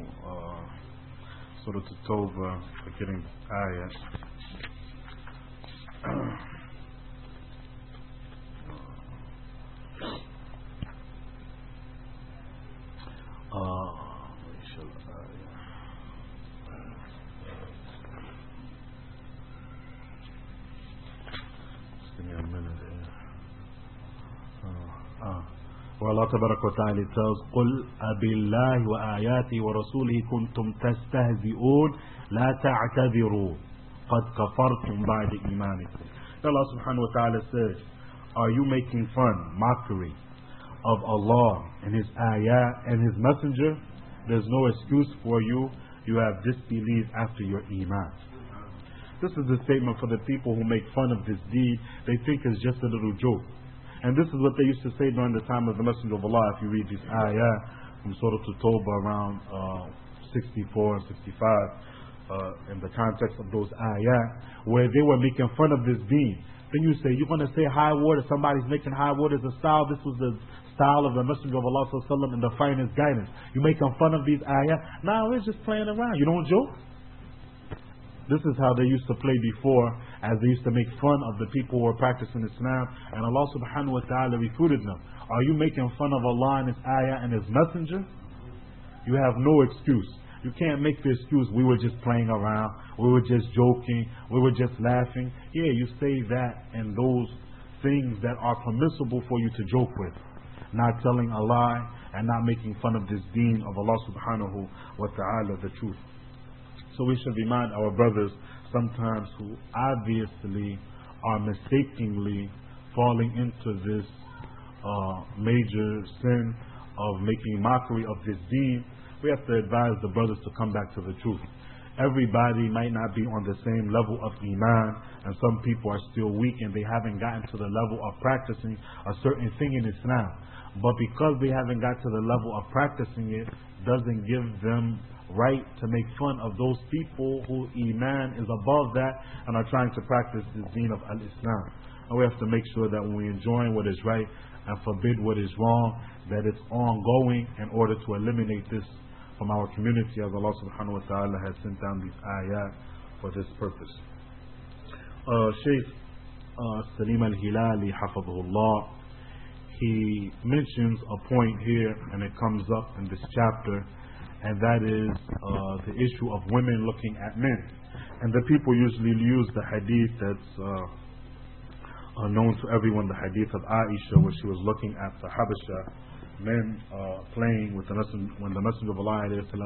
Tawbah, forgetting this ayah. والله تبارك وتعالى tells قل أبالله وآياته ورسوله كنتم تستهزئون لا تعتذروا قد كفرتم بعد إيمانكم. Allah subhanahu wa ta'ala says, are you making fun, mockery of Allah and His ayat and His messenger? There's no excuse for you. You have disbelieved after your iman. This is a statement for the people who make fun of this deed. They think it's just a little joke. And this is what they used to say during the time of the Messenger of Allah. If you read this ayah from Surah Tawbah around 64 and 65, in the context of those ayah, where they were making fun of this deen. Then you say, you're going to say high water, somebody's making high water as a style. This was the style of the Messenger of Allah sallallahu and the finest guidance. You making fun of these ayah? No, we're just playing around. You don't joke? This is how they used to play before, as they used to make fun of the people who were practicing Islam. And Allah subhanahu wa ta'ala refuted them. Are you making fun of Allah and His ayah and His messenger? You have no excuse. You can't make the excuse, we were just playing around, we were just joking, we were just laughing. Yeah, you say that and those things that are permissible for you to joke with. Not telling a lie and not making fun of this deen of Allah subhanahu wa ta'ala, the truth. So we should remind our brothers sometimes who obviously are mistakenly falling into this major sin of making mockery of this deen. We have to advise the brothers to come back to the truth. Everybody might not be on the same level of iman, and some people are still weak and they haven't gotten to the level of practicing a certain thing in Islam. But because they haven't got to the level of practicing it, doesn't give them right to make fun of those people who iman is above that and are trying to practice the deen of al-Islam. And we have to make sure that when we enjoy what is right and forbid what is wrong, that it's ongoing in order to eliminate this from our community, as Allah subhanahu wa ta'ala has sent down these ayat for this purpose. Shaykh Salim al-Hilali hafadhullah, he mentions a point here, and it comes up in this chapter, and that is the issue of women looking at men. And the people usually use the hadith that's known to everyone, the hadith of Aisha, where she was looking at the Habasha men playing with the Messenger, when the Messenger of Allah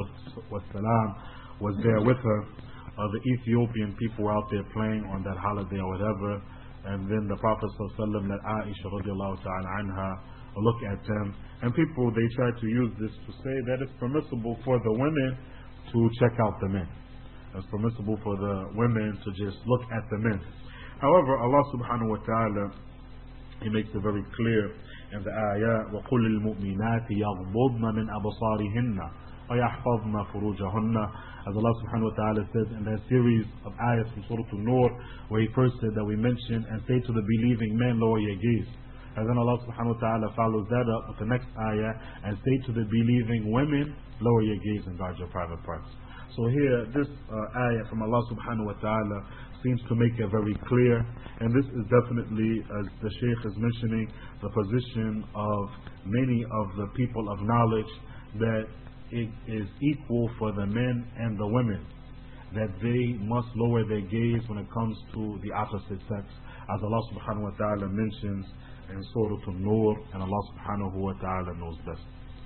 was there with her. The Ethiopian people were out there playing on that holiday or whatever, and then the Prophet ﷺ let Aisha radiallahu ta'ala anha look at them. And people, they try to use this to say that it's permissible for the women to check out the men. It's permissible for the women to just look at the men. However, Allah subhanahu wa ta'ala, He makes it very clear in the ayah, وَقُلِ الْمُؤْمِنَاتِ يَغْضُضْنَ مِنْ أَبْصَارِهِنَّ وَيَحْفَظْنَ فُرُوجَهُنَّ. As Allah subhanahu wa ta'ala says in that series of ayahs from Surah An-Nur, where He first said that we mentioned, and say to the believing men, lower your gaze. And then Allah subhanahu wa ta'ala follows that up with the next ayah, and say to the believing women, lower your gaze and guard your private parts. So here, this ayah from Allah subhanahu wa ta'ala seems to make it very clear, and this is definitely, as the Shaykh is mentioning, the position of many of the people of knowledge, that it is equal for the men and the women, that they must lower their gaze when it comes to the opposite sex, as Allah subhanahu wa ta'ala mentions in Surah An-Nur, and Allah subhanahu wa ta'ala knows best.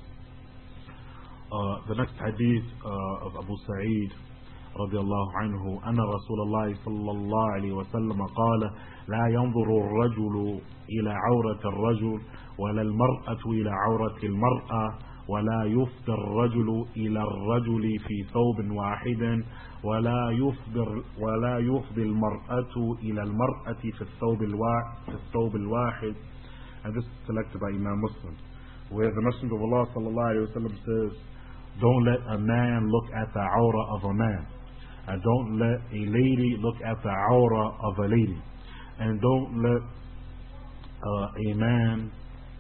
The next hadith of Abu Sa'id رضي الله عنه أن رسول الله صلى الله عليه وسلم قال لا ينظر الرجل إلى عورة الرجل ولا المرأة إلى عورة المرأة ولا يفضي الرجل إلى الرجل في ثوب واحد ولا يفضي المرأة إلى المرأة في الثوب الواحد. And this is selected by Imam Muslim, where the Messenger of Allah صلى الله عليه وسلم says, don't let a man look at the aura of a man, and don't let a lady look at the aura of a lady, and don't let a man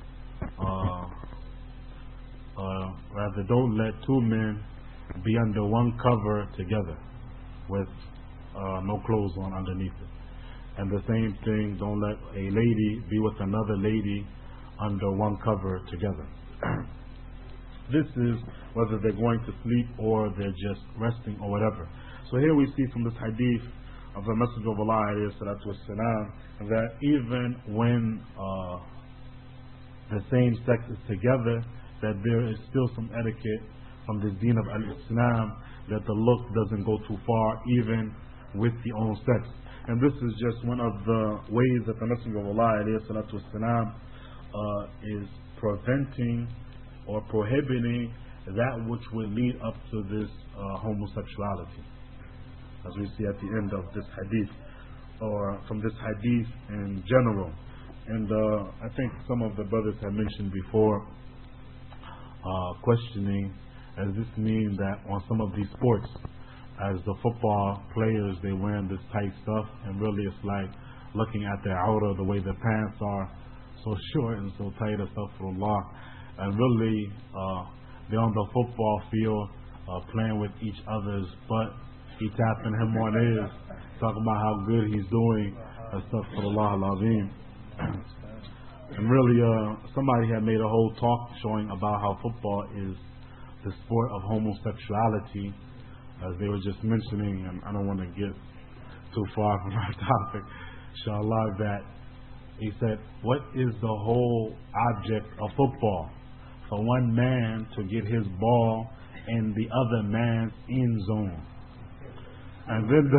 rather don't let two men be under one cover together with no clothes on underneath it. And the same thing, don't let a lady be with another lady under one cover together. This is whether they're going to sleep or they're just resting or whatever. So here we see from this hadith of the Messenger of Allah والسلام, that even when the same sex is together, that there is still some etiquette from this deen of al-Islam, that the look doesn't go too far even with the own sex. And this is just one of the ways that the Messenger of Allah والسلام, is preventing or prohibiting that which would lead up to this homosexuality, as we see at the end of this hadith, or from this hadith in general. And I think some of the brothers have mentioned before, questioning, does this mean that on some of these sports, as the football players, they wearing this tight stuff, and really it's like looking at their aura, the way their pants are so short and so tight, astaghfirullah, and really they're on the football field playing with each other's butt. He tapping him on his, talking about how good he's doing, astaghfirullah al-azim. And really somebody had made a whole talk showing about how football is the sport of homosexuality, as they were just mentioning, and I don't want to get too far from our topic, inshallah, that he said, what is the whole object of football? For one man to get his ball in the other man's end zone. And then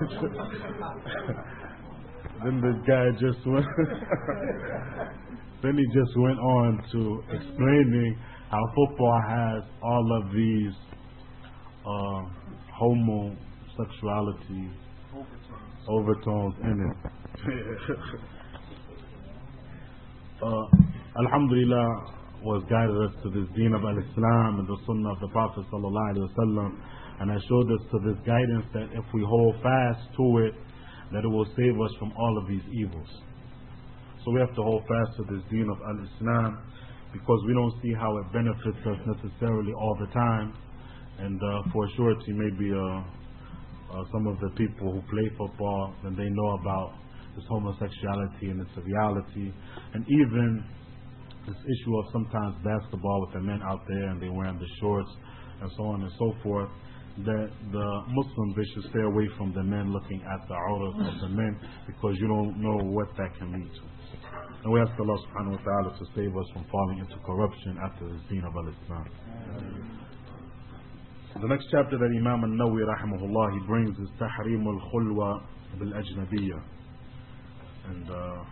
the guy just went then he just went on to explaining how football has all of these homosexuality overtones in it. Alhamdulillah was guided us to this deen of al-Islam and the sunnah of the Prophet sallallahu alaihi wasallam, and has showed us to this guidance that if we hold fast to it, that it will save us from all of these evils. So we have to hold fast to this deen of al-Islam, because we don't see how it benefits us necessarily all the time. And for surety, maybe some of the people who play football, then they know about this homosexuality and its reality, and even this issue of sometimes basketball with the men out there and they wearing the shorts and so on and so forth, that the Muslims, they should stay away from the men looking at the auras of the men, because you don't know what that can lead to. And we ask Allah subhanahu wa ta'ala to save us from falling into corruption after the deen of al-Islam. The next chapter that Imam al-Nawawi rahimahullah he brings is Tahrim al-Khulwa bil-Ajnabiyya, and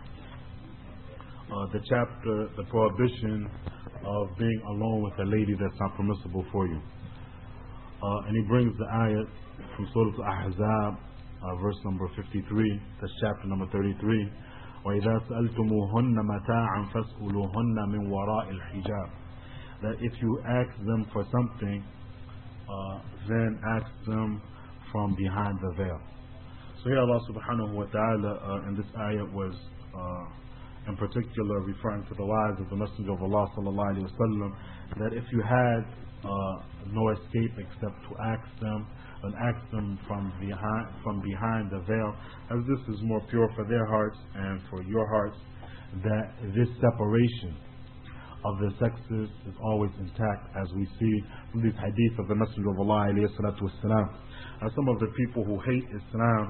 the chapter, the prohibition of being alone with a lady that's not permissible for you. And he brings the ayat from Surah Al-Ahzab, verse number 53, that's chapter number 33. وَإِذَا سَأَلْتُمُوهُنَّ مَتَاعًا فَاسْأُلُوهُنَّ مِنْ وَرَاءِ الْحِجَابِ, that if you ask them for something, then ask them from behind the veil. So here Allah subhanahu wa ta'ala in this ayat was in particular referring to the wives of the Messenger of Allah sallallahu alaihi wasallam, that if you had no escape except to ask them and ask them from behind the veil, as this is more pure for their hearts and for your hearts, that this separation of the sexes is always intact, as we see from these hadith of the Messenger of Allah alayhi salatu wassalam. And some of the people who hate Islam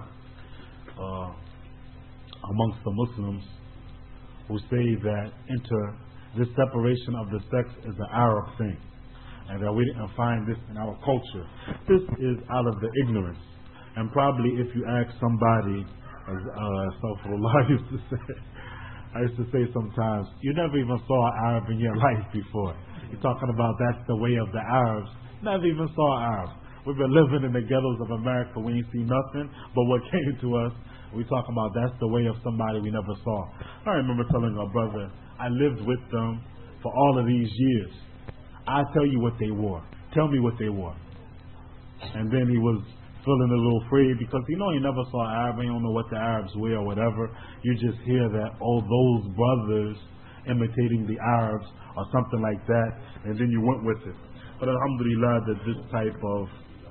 amongst the Muslims, who say that this separation of the sex is an Arab thing, and that we didn't find this in our culture. This is out of the ignorance. And probably if you ask somebody, as Astaghfirullah I used to say sometimes, you never even saw an Arab in your life before. You're talking about that's the way of the Arabs. Never even saw an Arab. We've been living in the ghettos of America. We ain't seen nothing but what came to us. We talking about that's the way of somebody we never saw. I remember telling a brother, I lived with them for all of these years. I tell you what they wore. Tell me what they wore. And then he was feeling a little free because he never saw Arab. You don't know what the Arabs wear or whatever. You just hear that, oh, those brothers imitating the Arabs or something like that, and then you went with it. But alhamdulillah that this type of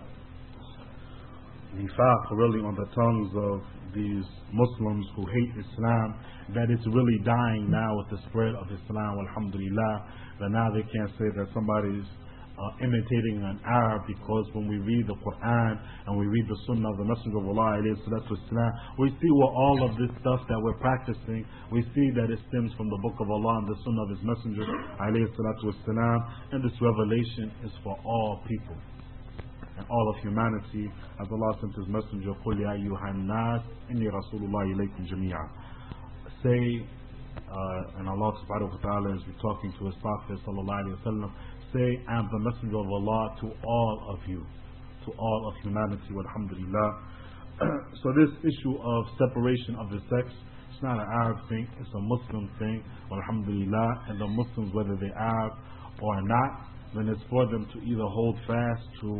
nifaq really on the tongues of these Muslims who hate Islam, that it's really dying now with the spread of Islam, alhamdulillah, that now they can't say that somebody's imitating an Arab, because when we read the Quran and we read the Sunnah of the Messenger of Allah alayhi salatu wassalam, we see where all of this stuff that we're practicing, we see that it stems from the Book of Allah and the Sunnah of His Messenger alayhi salatu wassalam, and this revelation is for all people and all of humanity, as Allah sent His Messenger, قُلْ يَا أَيُّهَا النَّاسِ إِنِّي رَسُولُ اللَّهِ إِلَيْكُمْ جَمِيعًا. Say, and Allah subhanahu wa ta'ala is talking to His Prophet sallallahu alayhi wa sallam, say, I am the Messenger of Allah to all of you, to all of humanity, walhamdulillah. So this issue of separation of the sex, it's not an Arab thing, it's a Muslim thing, walhamdulillah. And the Muslims, whether they're Arab or not, then it's for them to either hold fast to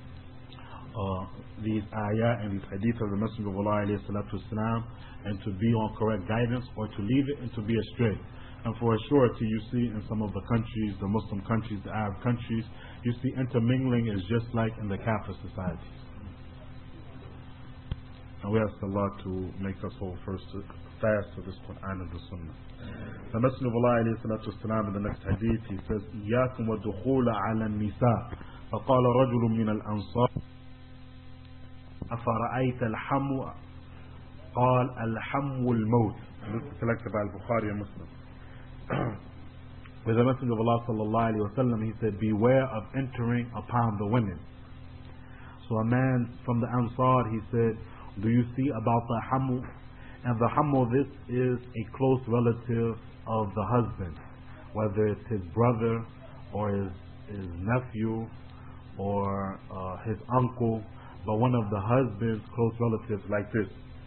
these ayah and these hadith of the Messenger of Allah alayhi salatu wasalam, and to be on correct guidance, or to leave it and to be astray. And for a surety, you see in some of the countries, the Muslim countries, the Arab countries, you see intermingling is just like in the Kafir societies. And we ask Allah to make us hold fast to this Quran and the Sunnah. The Messenger of Allah alayhi salatu wasalam, in the next hadith, he says, إِيَّاكُمْ وَالدُّخُولَ عَلَى النِّسَاءِ فَقَالَ رَجُلٌ مِّنَ الْأَنصَارِ أَفَرَأَيْتَ الْحَمُّ قال الحم الموت. This is collected by Al-Bukhari and Muslim. With the Messenger of Allah sallallahu alayhi wa sallam, he said, beware of entering upon the women. So a man from the Ansar, he said, do you see about the hamu? And the hamu, this is a close relative of the husband, whether it's his brother or his nephew or his uncle, but one of the husband's close relatives, like this.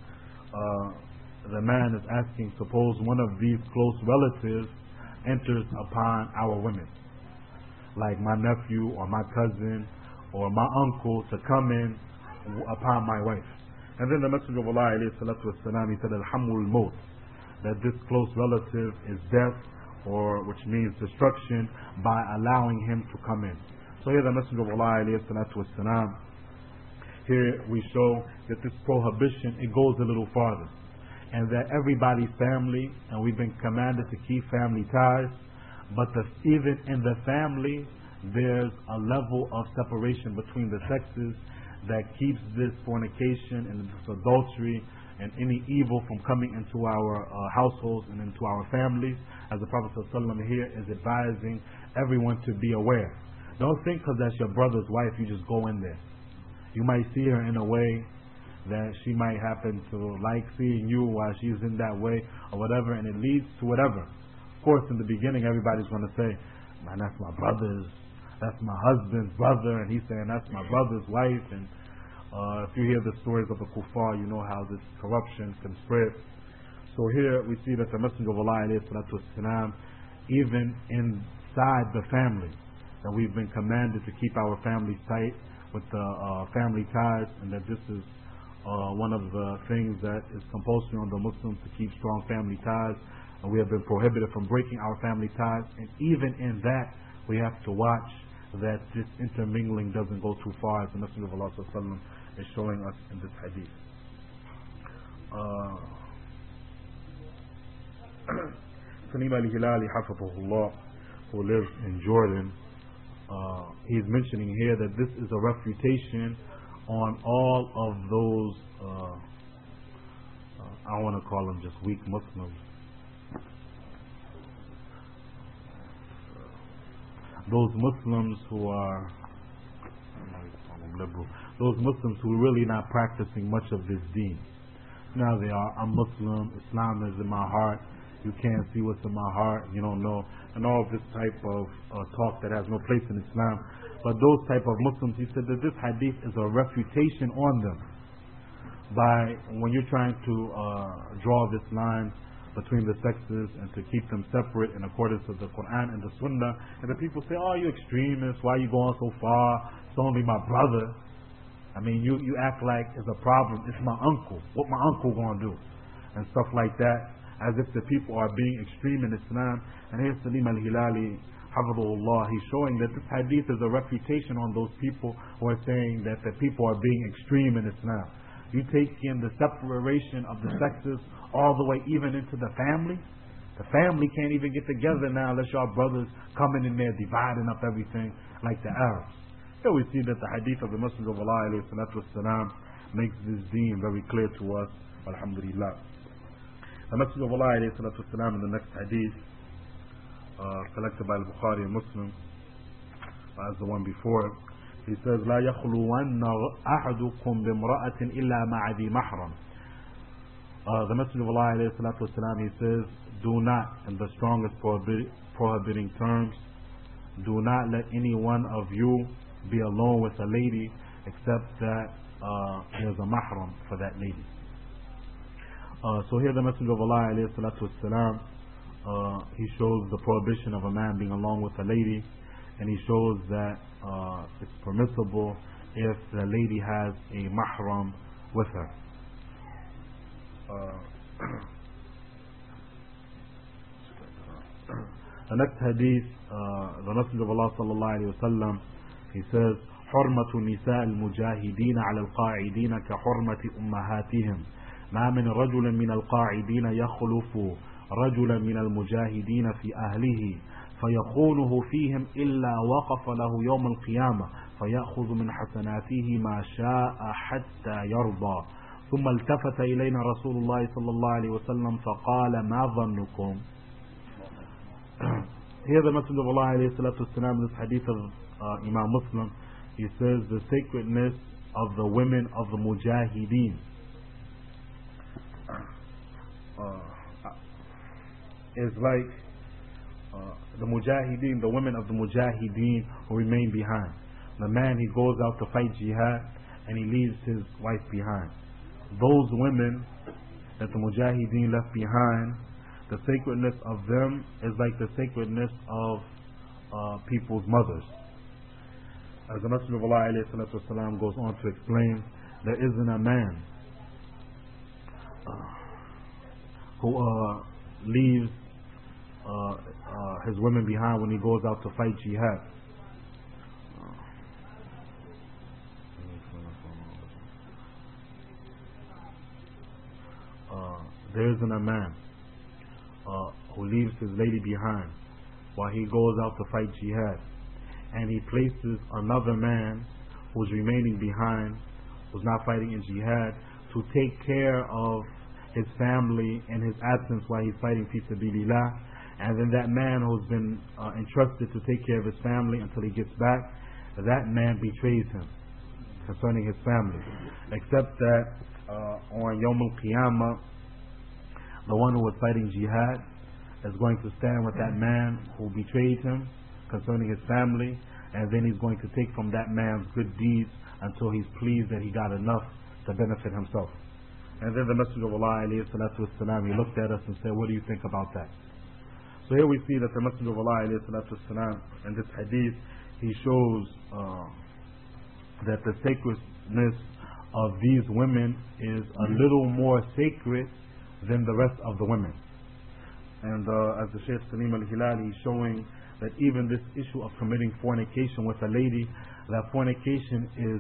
The man is asking, suppose one of these close relatives enters upon our women, like my nephew or my cousin or my uncle, to come in upon my wife. And then the Messenger of Allah alayhi salatu wasalam, he said, Alhamul Maut, that this close relative is death, or which means destruction, by allowing him to come in. So here the Messenger of Allah alayhi salatu wasalam, here we show that this prohibition, it goes a little farther, and that everybody's family, and we've been commanded to keep family ties, but even in the family there's a level of separation between the sexes that keeps this fornication and this adultery and any evil from coming into our households and into our families, as the Prophet ﷺ here is advising everyone to be aware. Don't think because that's your brother's wife you just go in there. You might see her in a way that she might happen to like seeing you while she's in that way or whatever, and it leads to whatever. Of course, in the beginning everybody's going to say, man, that's my brother's, that's my husband's brother, and he's saying that's my brother's wife. And if you hear the stories of the kuffar, you know how this corruption can spread. So here we see that the Messenger of Allah alayhi salatu wasalam, even inside the family, that we've been commanded to keep our families tight with the family ties, and that this is one of the things that is compulsory on the Muslims, to keep strong family ties, and we have been prohibited from breaking our family ties. And even in that, we have to watch that this intermingling doesn't go too far, as the Messenger of Allah ﷺ is showing us in this hadith. Salim al-Hilali hafidhahullah, who lives in Jordan, he's mentioning here that this is a refutation on all of those I want to call them just weak Muslims, those Muslims who are liberal, those Muslims who are really not practicing much of this deen. Now they are, I'm Muslim, Islam is in my heart, you can't see what's in my heart, you don't know, and all of this type of talk that has no place in Islam. But those type of Muslims, he said that this hadith is a refutation on them. By when you're trying to draw this line between the sexes and to keep them separate in accordance with the Quran and the Sunnah, and the people say, oh, you extremists, why are you going so far? It's only my brother. I mean, you act like it's a problem. It's my uncle. What my uncle going to do? And stuff like that, as if the people are being extreme in Islam. And here's Salim al-Hilali, hafidhahullah, he's showing that this hadith is a refutation on those people who are saying that the people are being extreme in Islam. You take in the separation of the sexes all the way even into the family. The family can't even get together now unless y'all brothers coming in there dividing up everything like the Arabs. So we see that the hadith of the Messenger of Allah ﷺ makes this deen very clear to us. Alhamdulillah. The Messenger of Allah ﷺ in the next hadith, selected by Al-Bukhari and Muslim, as the one before, he says, لا يخلون أحدكم بامرأة إلا مع ذي محرم. The Messenger of Allah ﷺ, he says, do not, in the strongest prohibiting terms, do not let any one of you be alone with a lady except that there's a mahram for that lady. So here the Messenger of Allah ﷺ, he shows the prohibition of a man being alone with a lady, and he shows that it's permissible if the lady has a mahram with her. The next hadith, the Messenger of Allah sallallahu alayhi wa sallam, he says, حرمة نساء المجاهدين على القاعدين كحرمة أمهاتهم ما من رجل من القاعدين يخلف رجلا من المجاهدين في أهله فيخونه فيهم إلا وقف له يوم القيامة فيأخذ من حسناته ما شاء حتى يرضى ثم التفت إلينا رسول الله صلى الله عليه وسلم فقال ما ظنكم. Here the Messenger of Allah عليه الصلاة والسلام, this hadith of Imam Muslim, he says the sacredness of the women of the Mujahideen is like the Mujahideen, the women of the Mujahideen who remain behind. The man, he goes out to fight jihad and he leaves his wife behind. Those women that the Mujahideen left behind, the sacredness of them is like the sacredness of people's mothers. As the Messenger of Allah ﷺ goes on to explain, there isn't a man who leaves his women behind when he goes out to fight jihad. There isn't a man who leaves his lady behind while he goes out to fight jihad, and he places another man who's remaining behind, who's not fighting in jihad, to take care of his family in his absence while he's fighting fi sabilillah. And then that man who's been entrusted to take care of his family until he gets back, that man betrays him concerning his family. Except that on Yawm al-Qiyamah, the one who was fighting jihad is going to stand with that man who betrayed him concerning his family, and then he's going to take from that man's good deeds until he's pleased that he got enough to benefit himself. And then the Messenger of Allah ﷺ, he looked at us and said, what do you think about that? So here we see that the Messenger of Allah ﷺ, in this hadith, he shows that the sacredness of these women is a little more sacred than the rest of the women. And as the Shaykh Salim al-Hilali is showing that even this issue of committing fornication with a lady, that fornication is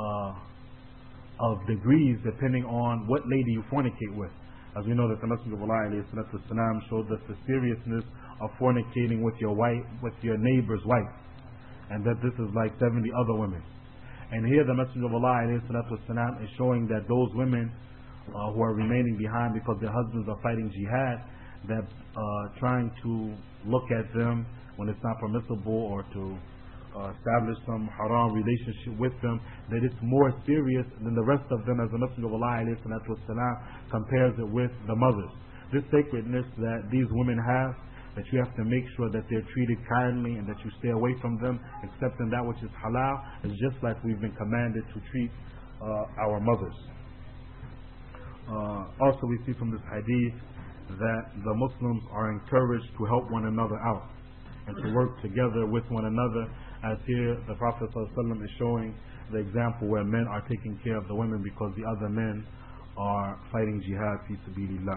of degrees depending on what lady you fornicate with. As we know that the Messenger of Allah ﷺ showed us the seriousness of fornicating with your wife, with your neighbor's wife, and that this is like 70 other women. And here the Messenger of Allah ﷺ is showing that those women who are remaining behind because their husbands are fighting jihad, that trying to look at them when it's not permissible or to establish some haram relationship with them, that it's more serious than the rest of them, as the Messenger of Allah ﷺ compares it with the mothers. This sacredness that these women have, that you have to make sure that they're treated kindly and that you stay away from them except in that which is halal, is just like we've been commanded to treat our mothers. Also we see from this hadith that the Muslims are encouraged to help one another out and to work together with one another, as here the Prophet ﷺ is showing the example where men are taking care of the women because the other men are fighting jihad fi sabilillah.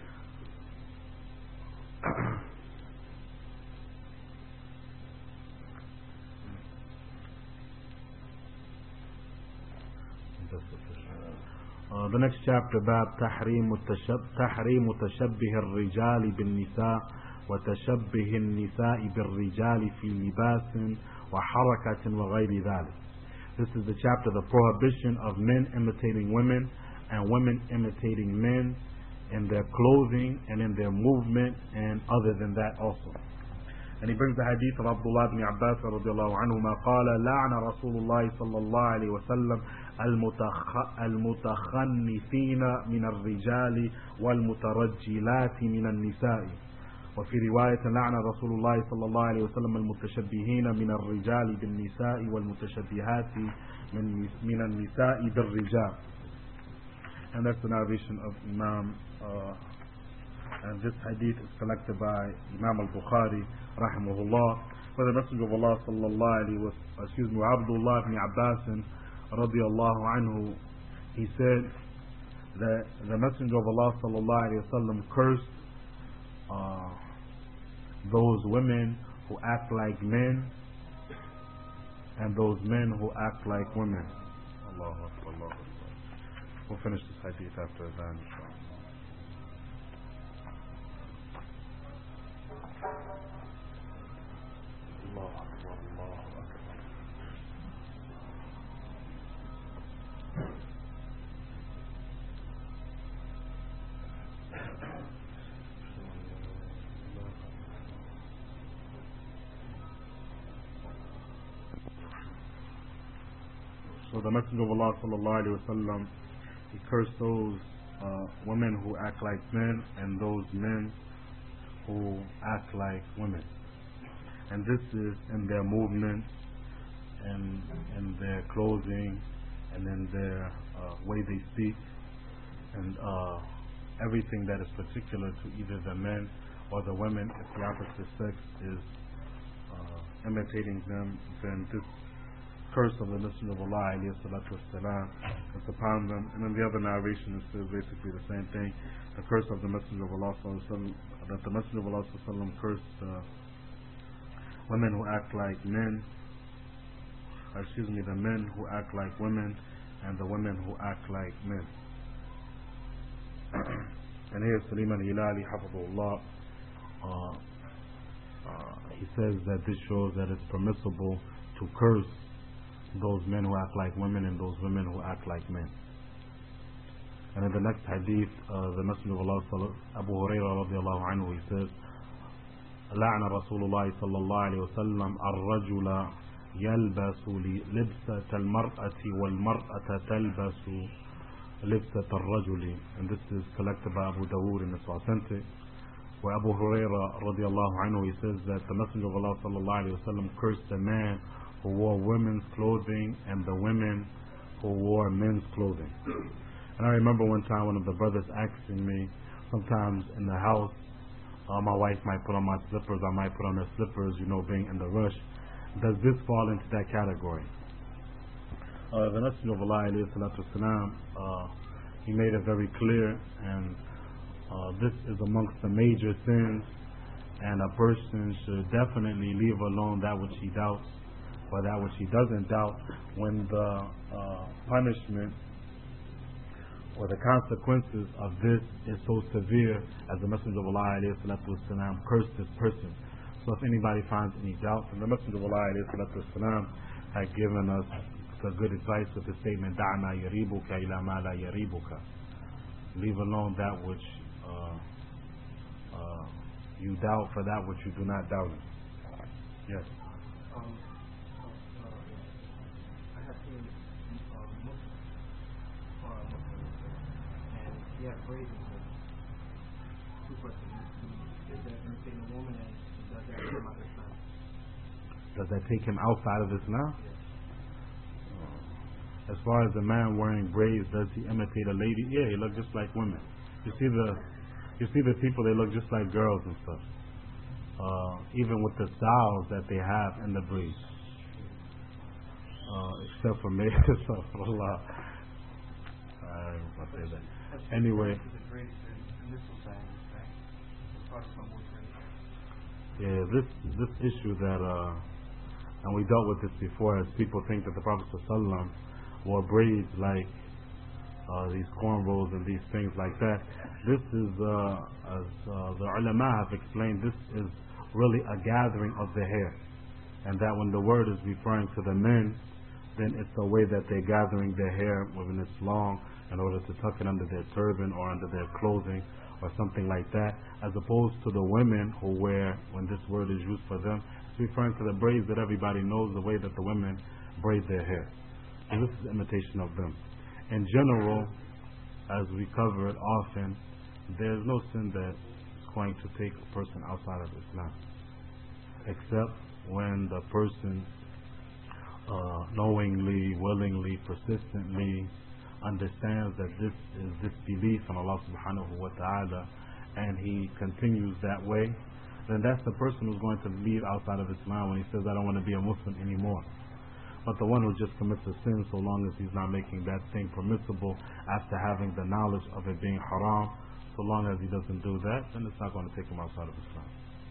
The next chapter, باب تحريم تشبه الرجال بالنساء وتشبه النساء بالرجال في لباس وحركة وغير ذلك. This is the chapter, the prohibition of men imitating women and women imitating men in their clothing and in their movement and other than that also. And he brings the hadith of Abdullah ibn Abbas radiallahu anhuma قال لعن رسول الله صلى الله عليه وسلم المتخنثين من الرجال والمترجلات من النساء. وفي رواية لعن رسول الله صلى الله عليه وسلم المتشبهين من الرجال بالنساء والمتشبهات من النساء بالرجال. And that's the narration of Imam and this hadith is collected by Imam al-Bukhari rahimahullah, where the Messenger of Allah sallallahu alayhi wa sallam, Abdullah ibn Abbas radiyallahu anhu, he said that the Messenger of Allah sallallahu alayhi wa sallam cursed those women who act like men and those men who act like women. Allahu Akbar, Allahu Akbar. We'll finish this hadith after Adhan, inshallah. So the Messenger of Allah sallallahu alaihi wasallam, he cursed those women who act like men and those men who act like women. And this is in their movements and in their clothing and in their way they speak and everything that is particular to either the men or the women. If the opposite sex is imitating them, then this curse of the Messenger of Allah alayhi salatu wassalam is upon them. And in the other narration it says basically the same thing. The curse of the Messenger of Allah sallallahu alaihi wasallam, that the Messenger of Allah sallallahu alaihi wasallam cursed women who act like men, the men who act like women and the women who act like men. And here Salim al-Hilali hafidhullah, he says that this shows that it's permissible to curse those men who act like women and those women who act like men. And in the next hadith, the Messenger of Allah, Abu Hurairah radiallahu anhu, he says, لعن رسول الله صلى الله عليه وسلم الرجل يلبس لبسة المرأة والمرأة تلبس لبسة الرجل. And this is collected by Abu Dawood and it's authentic. Where Abu Hurairah radiallahu anhu, he says that the Messenger of Allah sallallahu alayhi wa sallam cursed the man who wore women's clothing and the women who wore men's clothing. And I remember one time one of the brothers asking me, sometimes in the house, my wife might put on my slippers, I might put on her slippers, being in the rush. Does this fall into that category? The Messenger of Allah alayhi salatu wasalam, he made it very clear, and this is amongst the major sins and a person should definitely leave alone that which he doubts or that which he doesn't doubt when the punishment or the consequences of this is so severe, as the Messenger of Allah ﷺ cursed this person. So if anybody finds any doubt, and the Messenger of Allah ﷺ had given us the good advice with the statement, "Da'ma yaribuka ila ma la yaribuka." Leave alone that which you doubt for that which you do not doubt. Yes. I have seen Muslims, and he has braids in him. Two questions. Is that imitating a woman, and does that come out of Islam? Does that take him outside of Islam? Yes. As far as a man wearing braids, does he imitate a lady? Yeah, he looks just like women. You see the people, they look just like girls and stuff. Even with the styles that they have in the braids. Except for me. Allah. I'll say that. Anyway. Yeah, this issue that and we dealt with this before, as people think that the Prophet ﷺ wore braids like these cornrows and these things like that. This is, as the ulama have explained, this is really a gathering of the hair, and that when the word is referring to the men, then it's the way that they're gathering their hair when it's long in order to tuck it under their turban or under their clothing or something like that, as opposed to the women who wear, when this word is used for them, it's referring to the braids that everybody knows, the way that the women braid their hair. And this is imitation of them. In general, as we cover it often, there's no sin that is going to take a person outside of Islam, except when the person knowingly, willingly, persistently understands that this is disbelief in Allah subhanahu wa ta'ala, and he continues that way, then that's the person who's going to leave outside of Islam when he says, I don't want to be a Muslim anymore. But the one who just commits a sin, so long as he's not making that thing permissible after having the knowledge of it being haram, so long as he doesn't do that, then it's not going to take him outside of Islam.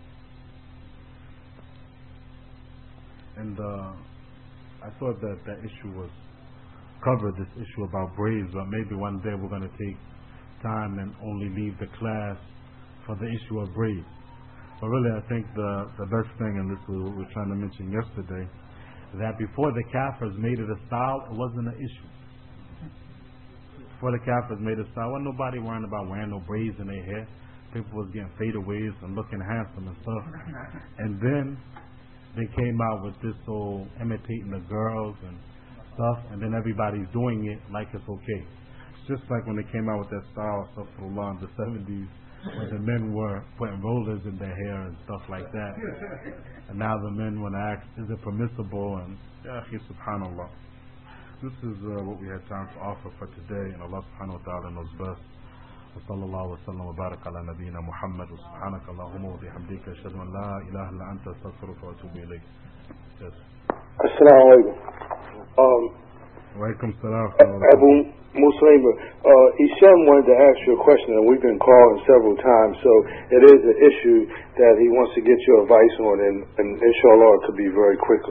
And I thought that that issue was covered, this issue about braids, but maybe one day we're going to take time and only leave the class for the issue of braids. But really, I think the best thing, and this is what we were trying to mention yesterday, that before the Kafirs made it a style, it wasn't an issue. Before the Kafirs made it a style, wasn't nobody worrying about wearing no braids in their hair. People was getting fadeaways and looking handsome and stuff. And then they came out with this whole imitating the girls and stuff, and then everybody's doing it like it's okay. It's just like when they came out with that style, astaghfirullah, in the 70s, where the men were putting rollers in their hair and stuff like that. And now the men want to ask, is it permissible? And ya akhi, subhanallah. This is what we had time to offer for today, and Allah subhanahu wa ta'ala knows best. وصلى الله وسلم وبارك على نبينا محمد وسبحانك اللهم وبحمدك أشهد أن لا إله إلا أنت أستغفرك وأتوب إليك. Yes. Assalamu alaikum. Walaikum salam. Abu Muslima, Isham wanted to ask you a question, and we've been calling several times, so it is an issue that he wants to get your advice on, and inshallah it could be very quickly.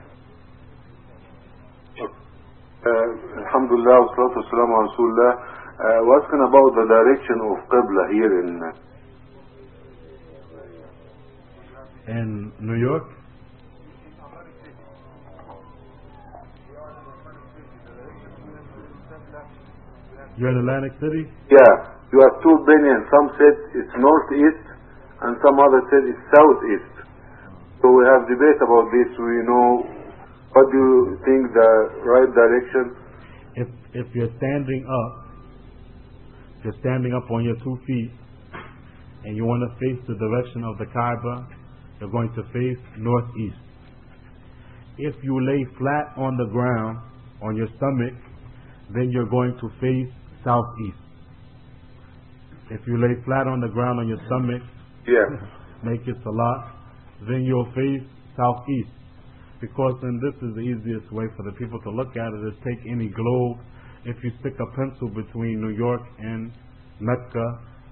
Alhamdulillah, wa salatu wa salam ala Rasulullah. We're asking about the direction of Qibla here in New York. You're in Atlantic City? Yeah, you have two opinions. Some said it's northeast, and some others said it's southeast. So we have debate about this. We know, what do you think the right direction? If you're standing up, you're standing up on your 2 feet, and you want to face the direction of the Kaaba, you're going to face northeast. If you lay flat on the ground, on your stomach, then you're going to face southeast. If you lay flat on the ground on your stomach, make it salat, then you'll face southeast. Because then this is the easiest way for the people to look at it, is take any globe. If you stick a pencil between New York and Mecca,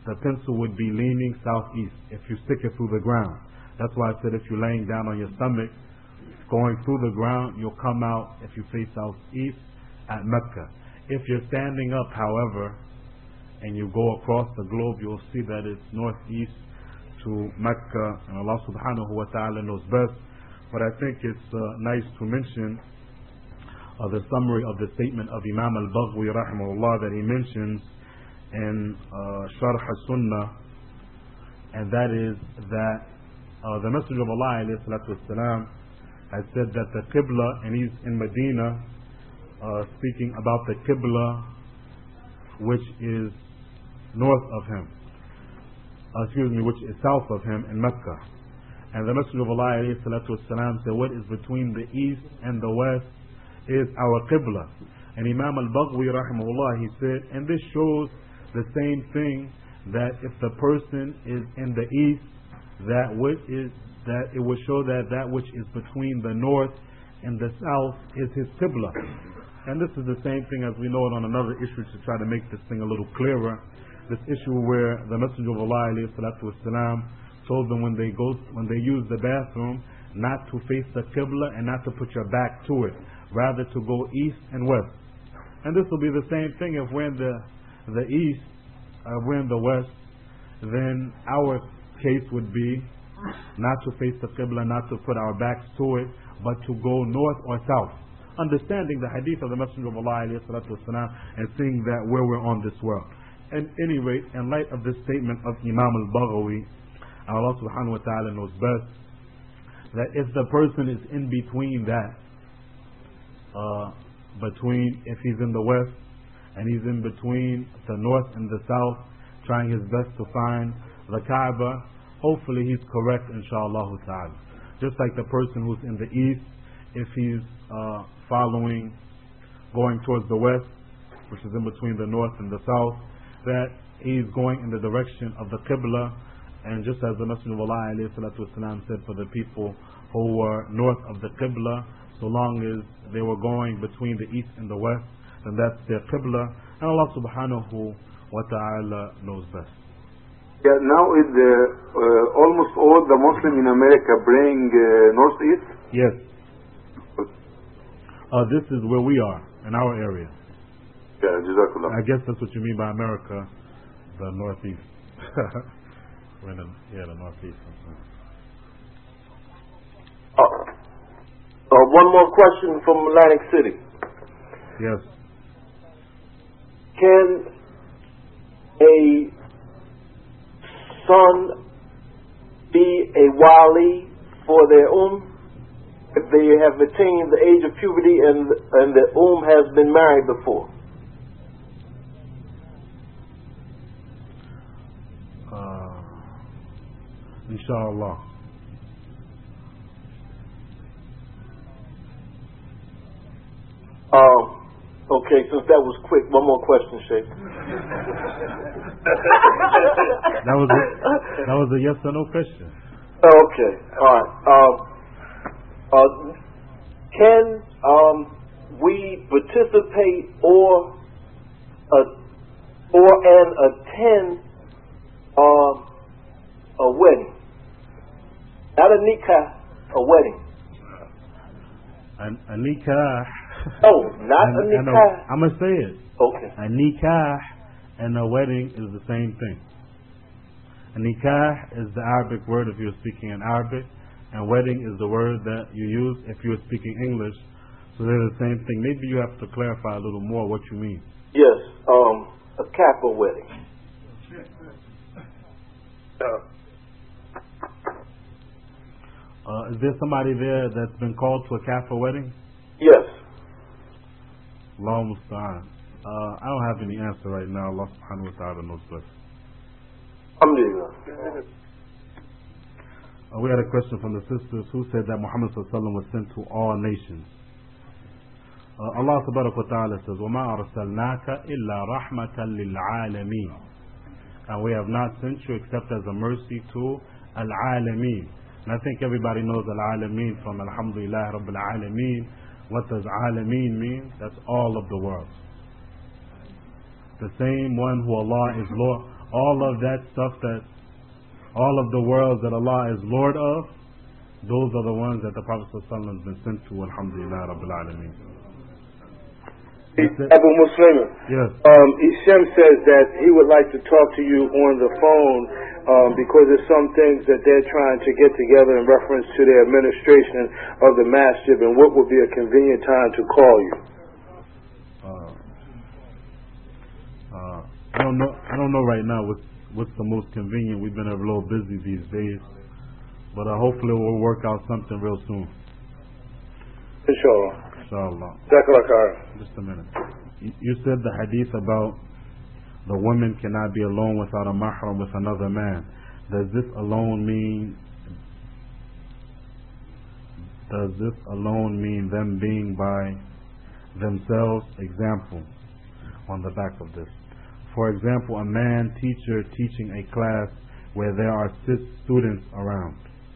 the pencil would be leaning southeast if you stick it through the ground. That's why I said if you're laying down on your stomach, going through the ground, you'll come out if you face southeast at Mecca. If you're standing up, however, and you go across the globe, you'll see that it's northeast to Mecca, and Allah subhanahu wa ta'ala knows best. But I think it's nice to mention the summary of the statement of Imam al-Baghawi rahimahullah that he mentions in Sharh al-Sunnah, and that is that the Messenger of Allah alayhi salatu wasalam had said that the Qibla, and he's in Medina speaking about the Qibla which is north of him, which is south of him in Mecca. And the Messenger of Allah alayhi salatu wasalam said, what is between the east and the west is our Qibla. And Imam al-Baghawi rahimahullah, he said, and this shows the same thing, that if the person is in the east, that it would show that which is between the north and the south is his Qibla. And this is the same thing as we know it on another issue, to try to make this thing a little clearer. This issue where the Messenger of Allah alayhi salatu wasalam told them when they use the bathroom not to face the Qibla and not to put your back to it, rather to go east and west. And this will be the same thing if we're in the east, we're in the west, then our case would be not to face the Qibla, not to put our backs to it, but to go north or south. Understanding the hadith of the Messenger of Allah alayhi salatu wasalam, and seeing that where we're on this world. At any rate, in light of this statement of Imam al-Baghawi, Allah subhanahu wa ta'ala knows best, that if the person is in between that, if he's in the west and he's in between the north and the south, trying his best to find the Kaaba, hopefully he's correct, inshallah ta'ala. Just like the person who's in the east, if he's going towards the west, which is in between the north and the south, that he's going in the direction of the Qibla. And just as the Messenger of Allah alayhi salatu wasalam said for the people who were north of the Qibla, so long as they were going between the east and the west, then that's their Qibla. And Allah subhanahu wa ta'ala knows best. Yeah, now is almost all the Muslims in America praying northeast? Yes. This is where we are, in our area. Yeah, Jazakallah. I guess that's what you mean by America, the northeast. We're in the northeast. One more question from Atlantic City. Yes. Can a son be a wali for their if they have attained the age of puberty and the has been married before? Inshallah. Okay, since that was quick, one more question, Sheikh. That was a yes or no question. Okay, all right. Can we participate or attend a wedding? Not a nikah, a wedding. A nikah. Oh, not a nikah. I'm going to say it. Okay. A nikah and a wedding is the same thing. A nikah is the Arabic word if you're speaking in Arabic, and wedding is the word that you use if you're speaking English. So they're the same thing. Maybe you have to clarify a little more what you mean. Yes, a Kappa wedding. Is there somebody there that's been called to a Kappa wedding? Yes. Allah musta'an. I don't have any answer right now. Allah subhanahu wa ta'ala knows best. Alhamdulillah. We had a question from the sisters who said that Muhammad sallallahu alaihi wasallam was sent to all nations. Allah subhanahu wa ta'ala says, وَمَا أَرْسَلْنَاكَ إِلَّا رَحْمَةً لِلْعَالَمِينَ. And we have not sent you except as a mercy to Al-Alameen. And I think everybody knows Al-Alameen from Alhamdulillah Rabbil Alameen. What does Alameen mean? That's all of the world. The same one who Allah is Lord. all of that stuff that, all of the worlds that Allah is Lord of, those are the ones that the Prophet ﷺ has been sent to, alhamdulillah rabbil alameen. Abu Muslim. Yes. Isham says that he would like to talk to you on the phone because there's some things that they're trying to get together in reference to their administration of the masjid, and what would be a convenient time to call you? I don't know right now what's the most convenient. We've been a little busy these days, but hopefully we'll work out something real soon. Inshallah. Inshallah. Just a minute. You said the hadith about the woman cannot be alone without a mahram with another man. Does this alone mean them being by themselves? Example on the back of this. For example, a man teacher teaching a class where there are 6 students around.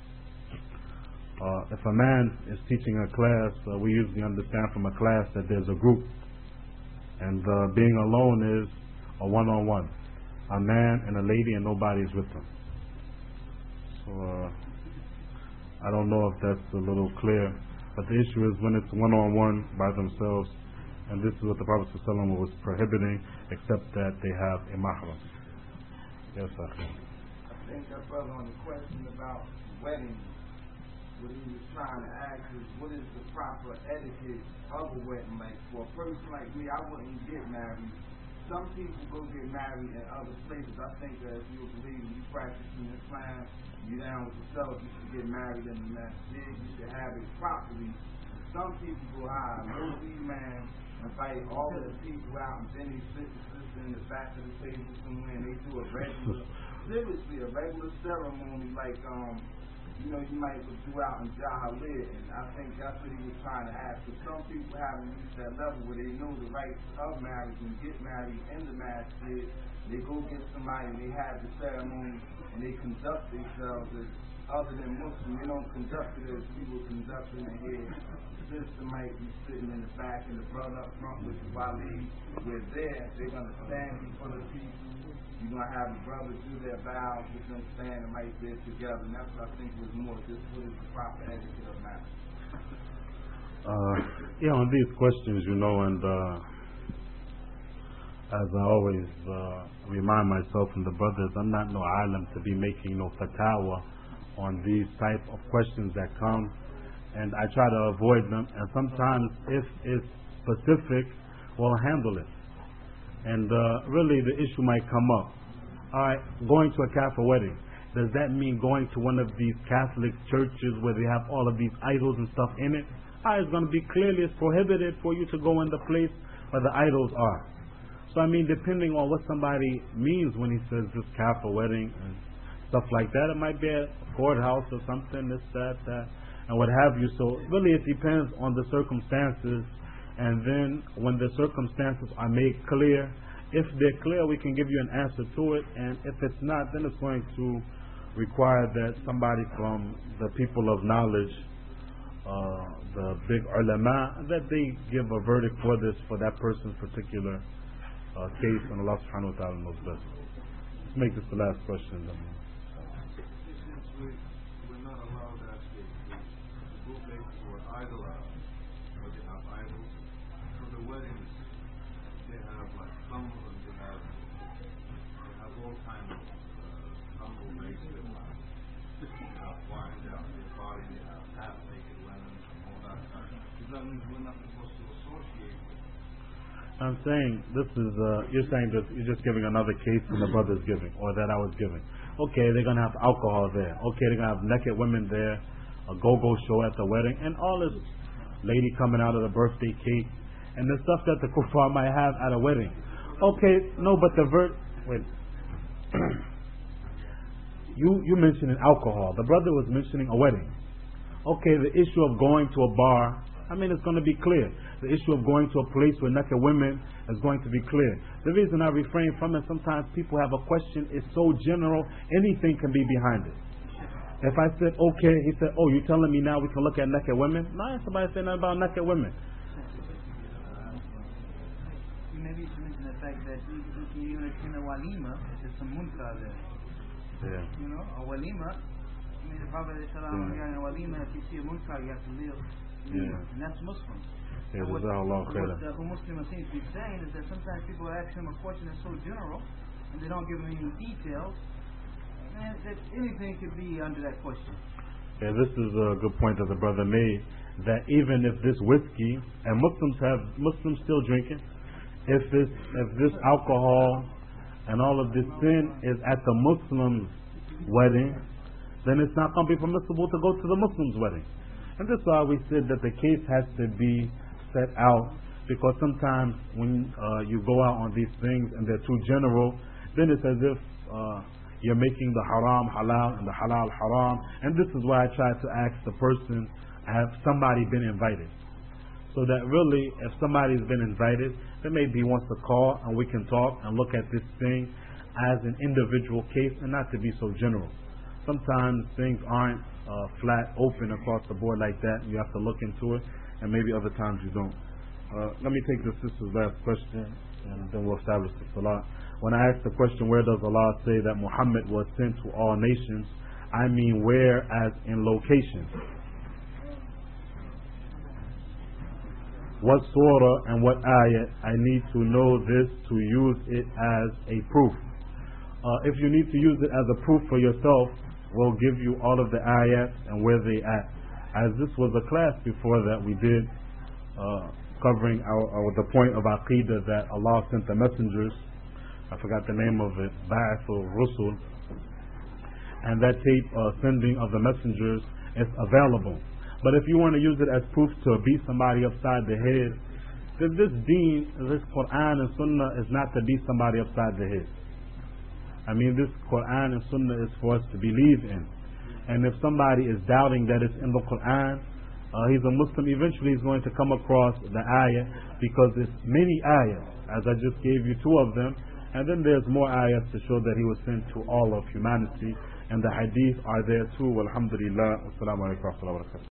If a man is teaching a class, we usually understand from a class that there's a group, and being alone is a one-on-one, a man and a lady and nobody's with them. So I don't know if that's a little clear, but the issue is when it's one-on-one by themselves, and this is what the Prophet ﷺ was prohibiting, except that they have a mahram. Yes, sir. I think that brother on the question about weddings, what he was trying to ask is, what is the proper etiquette of a wedding? Like, for a person like me, I wouldn't get married. Some people go get married in other places. I think that if you believe you practicing Islam, you down with yourself, you should get married in the masjid. You should have it properly. Some people go high, no man, invite all of the people out, and then they sit in the back of the table somewhere, and they do a regular, seriously, a regular ceremony like you might do out in Jahiliyah, and I think that's what he was trying to ask. But some people haven't reached that level where they know the rights of marriage and get married in the masjid. They go get somebody and they have the ceremony and they conduct themselves as other than Muslim. They don't conduct it as we would conduct it in here. The sister might be sitting in the back and the brother up front with the wali. We're there. They're going to stand before the people. You're going to have the brothers do their vows, you're going to stand right there together. And that's what I think was more just what is the proper etiquette of marriage. On these questions, and as I always remind myself and the brothers, I'm not no alim to be making no fatwa on these type of questions that come, and I try to avoid them. And sometimes, if it's specific, we'll handle it. And really the issue might come up. Alright, going to a Catholic wedding, does that mean going to one of these Catholic churches where they have all of these idols and stuff in it? It's going to be clearly it's prohibited for you to go in the place where the idols are. So depending on what somebody means when he says this Catholic wedding and stuff like that, it might be a courthouse or something, this, that, and what have you. So really it depends on the circumstances. And then when the circumstances are made clear, if they're clear, we can give you an answer to it. And if it's not, then it's going to require that somebody from the people of knowledge, the big ulama, that they give a verdict for this, for that person's particular case, and Allah subhanahu wa ta'ala knows best. Let's make this the last question. Since we're not allowed to actually bootleg or idolize, or they have idols. For the weddings, they have some of them, they have all kinds of humble makes they have wine, they have their body, they have half-naked women, and all that stuff. Does that mean we're not supposed to associate with them? I'm saying this is you're saying that you're just giving another case than the brother's giving, or that I was giving. Okay, they're gonna have alcohol there. Okay, they're gonna have naked women there, a go-go show at the wedding, and all this lady coming out of the birthday cake, and the stuff that the kuffar might have at a wedding. Okay, no, but wait. You mentioned alcohol. The brother was mentioning a wedding. Okay, the issue of going to a bar, it's going to be clear. The issue of going to a place with naked women is going to be clear. The reason I refrain from it, sometimes people have a question, it's so general, anything can be behind it. If I said, okay, he said, oh, you telling me now we can look at naked women? No, somebody said nothing about naked women. Maybe you should mention that fact that even in a walima, there's some munkar there. Yeah. You know, a walima. I mean, the Prophet ﷺ in a walima, if you see a munkar, you have to leave. And that's Muslim. Yeah, what the Muslim seems to be saying is that sometimes people ask him a question that's so general, and they don't give him any details. Man, that anything could be under that question. Yeah, this is a good point that the brother made. That even if this whiskey, and Muslims still drinking, if this alcohol and all of this sin is at the Muslim's wedding, then it's not going to be permissible to go to the Muslim's wedding. And that's why we said that the case has to be set out, because sometimes when you go out on these things and they're too general, then it's as if you're making the haram halal and the halal haram. And this is why I try to ask the person, have somebody been invited? So that really, if somebody's been invited, then maybe he wants to call and we can talk and look at this thing as an individual case and not to be so general. Sometimes things aren't flat open across the board like that. You have to look into it, and maybe other times you don't. Let me take the sister's last question, and then we'll establish the salah. When I ask the question, where does Allah say that Muhammad was sent to all nations, I mean where as in location. What surah and what ayat I need to know this to use it as a proof. If you need to use it as a proof for yourself, we'll give you all of the ayats and where they at. As this was a class before that we did covering the point of Aqidah that Allah sent the messengers. I forgot the name of it, Ba'athul Rusul. And that tape sending of the messengers is available. But if you want to use it as proof to beat somebody upside the head, then this deen, this Quran and Sunnah is not to beat somebody upside the head. I mean, this Quran and Sunnah is for us to believe in. And if somebody is doubting that it's in the Quran, he's a Muslim, eventually he's going to come across the ayah, because there's many ayahs, as I just gave you 2 of them, and then there's more ayahs to show that he was sent to all of humanity, and the hadith are there too. Alhamdulillah. Wassalamu alaikum wa rahmatullahi wa barakatuh.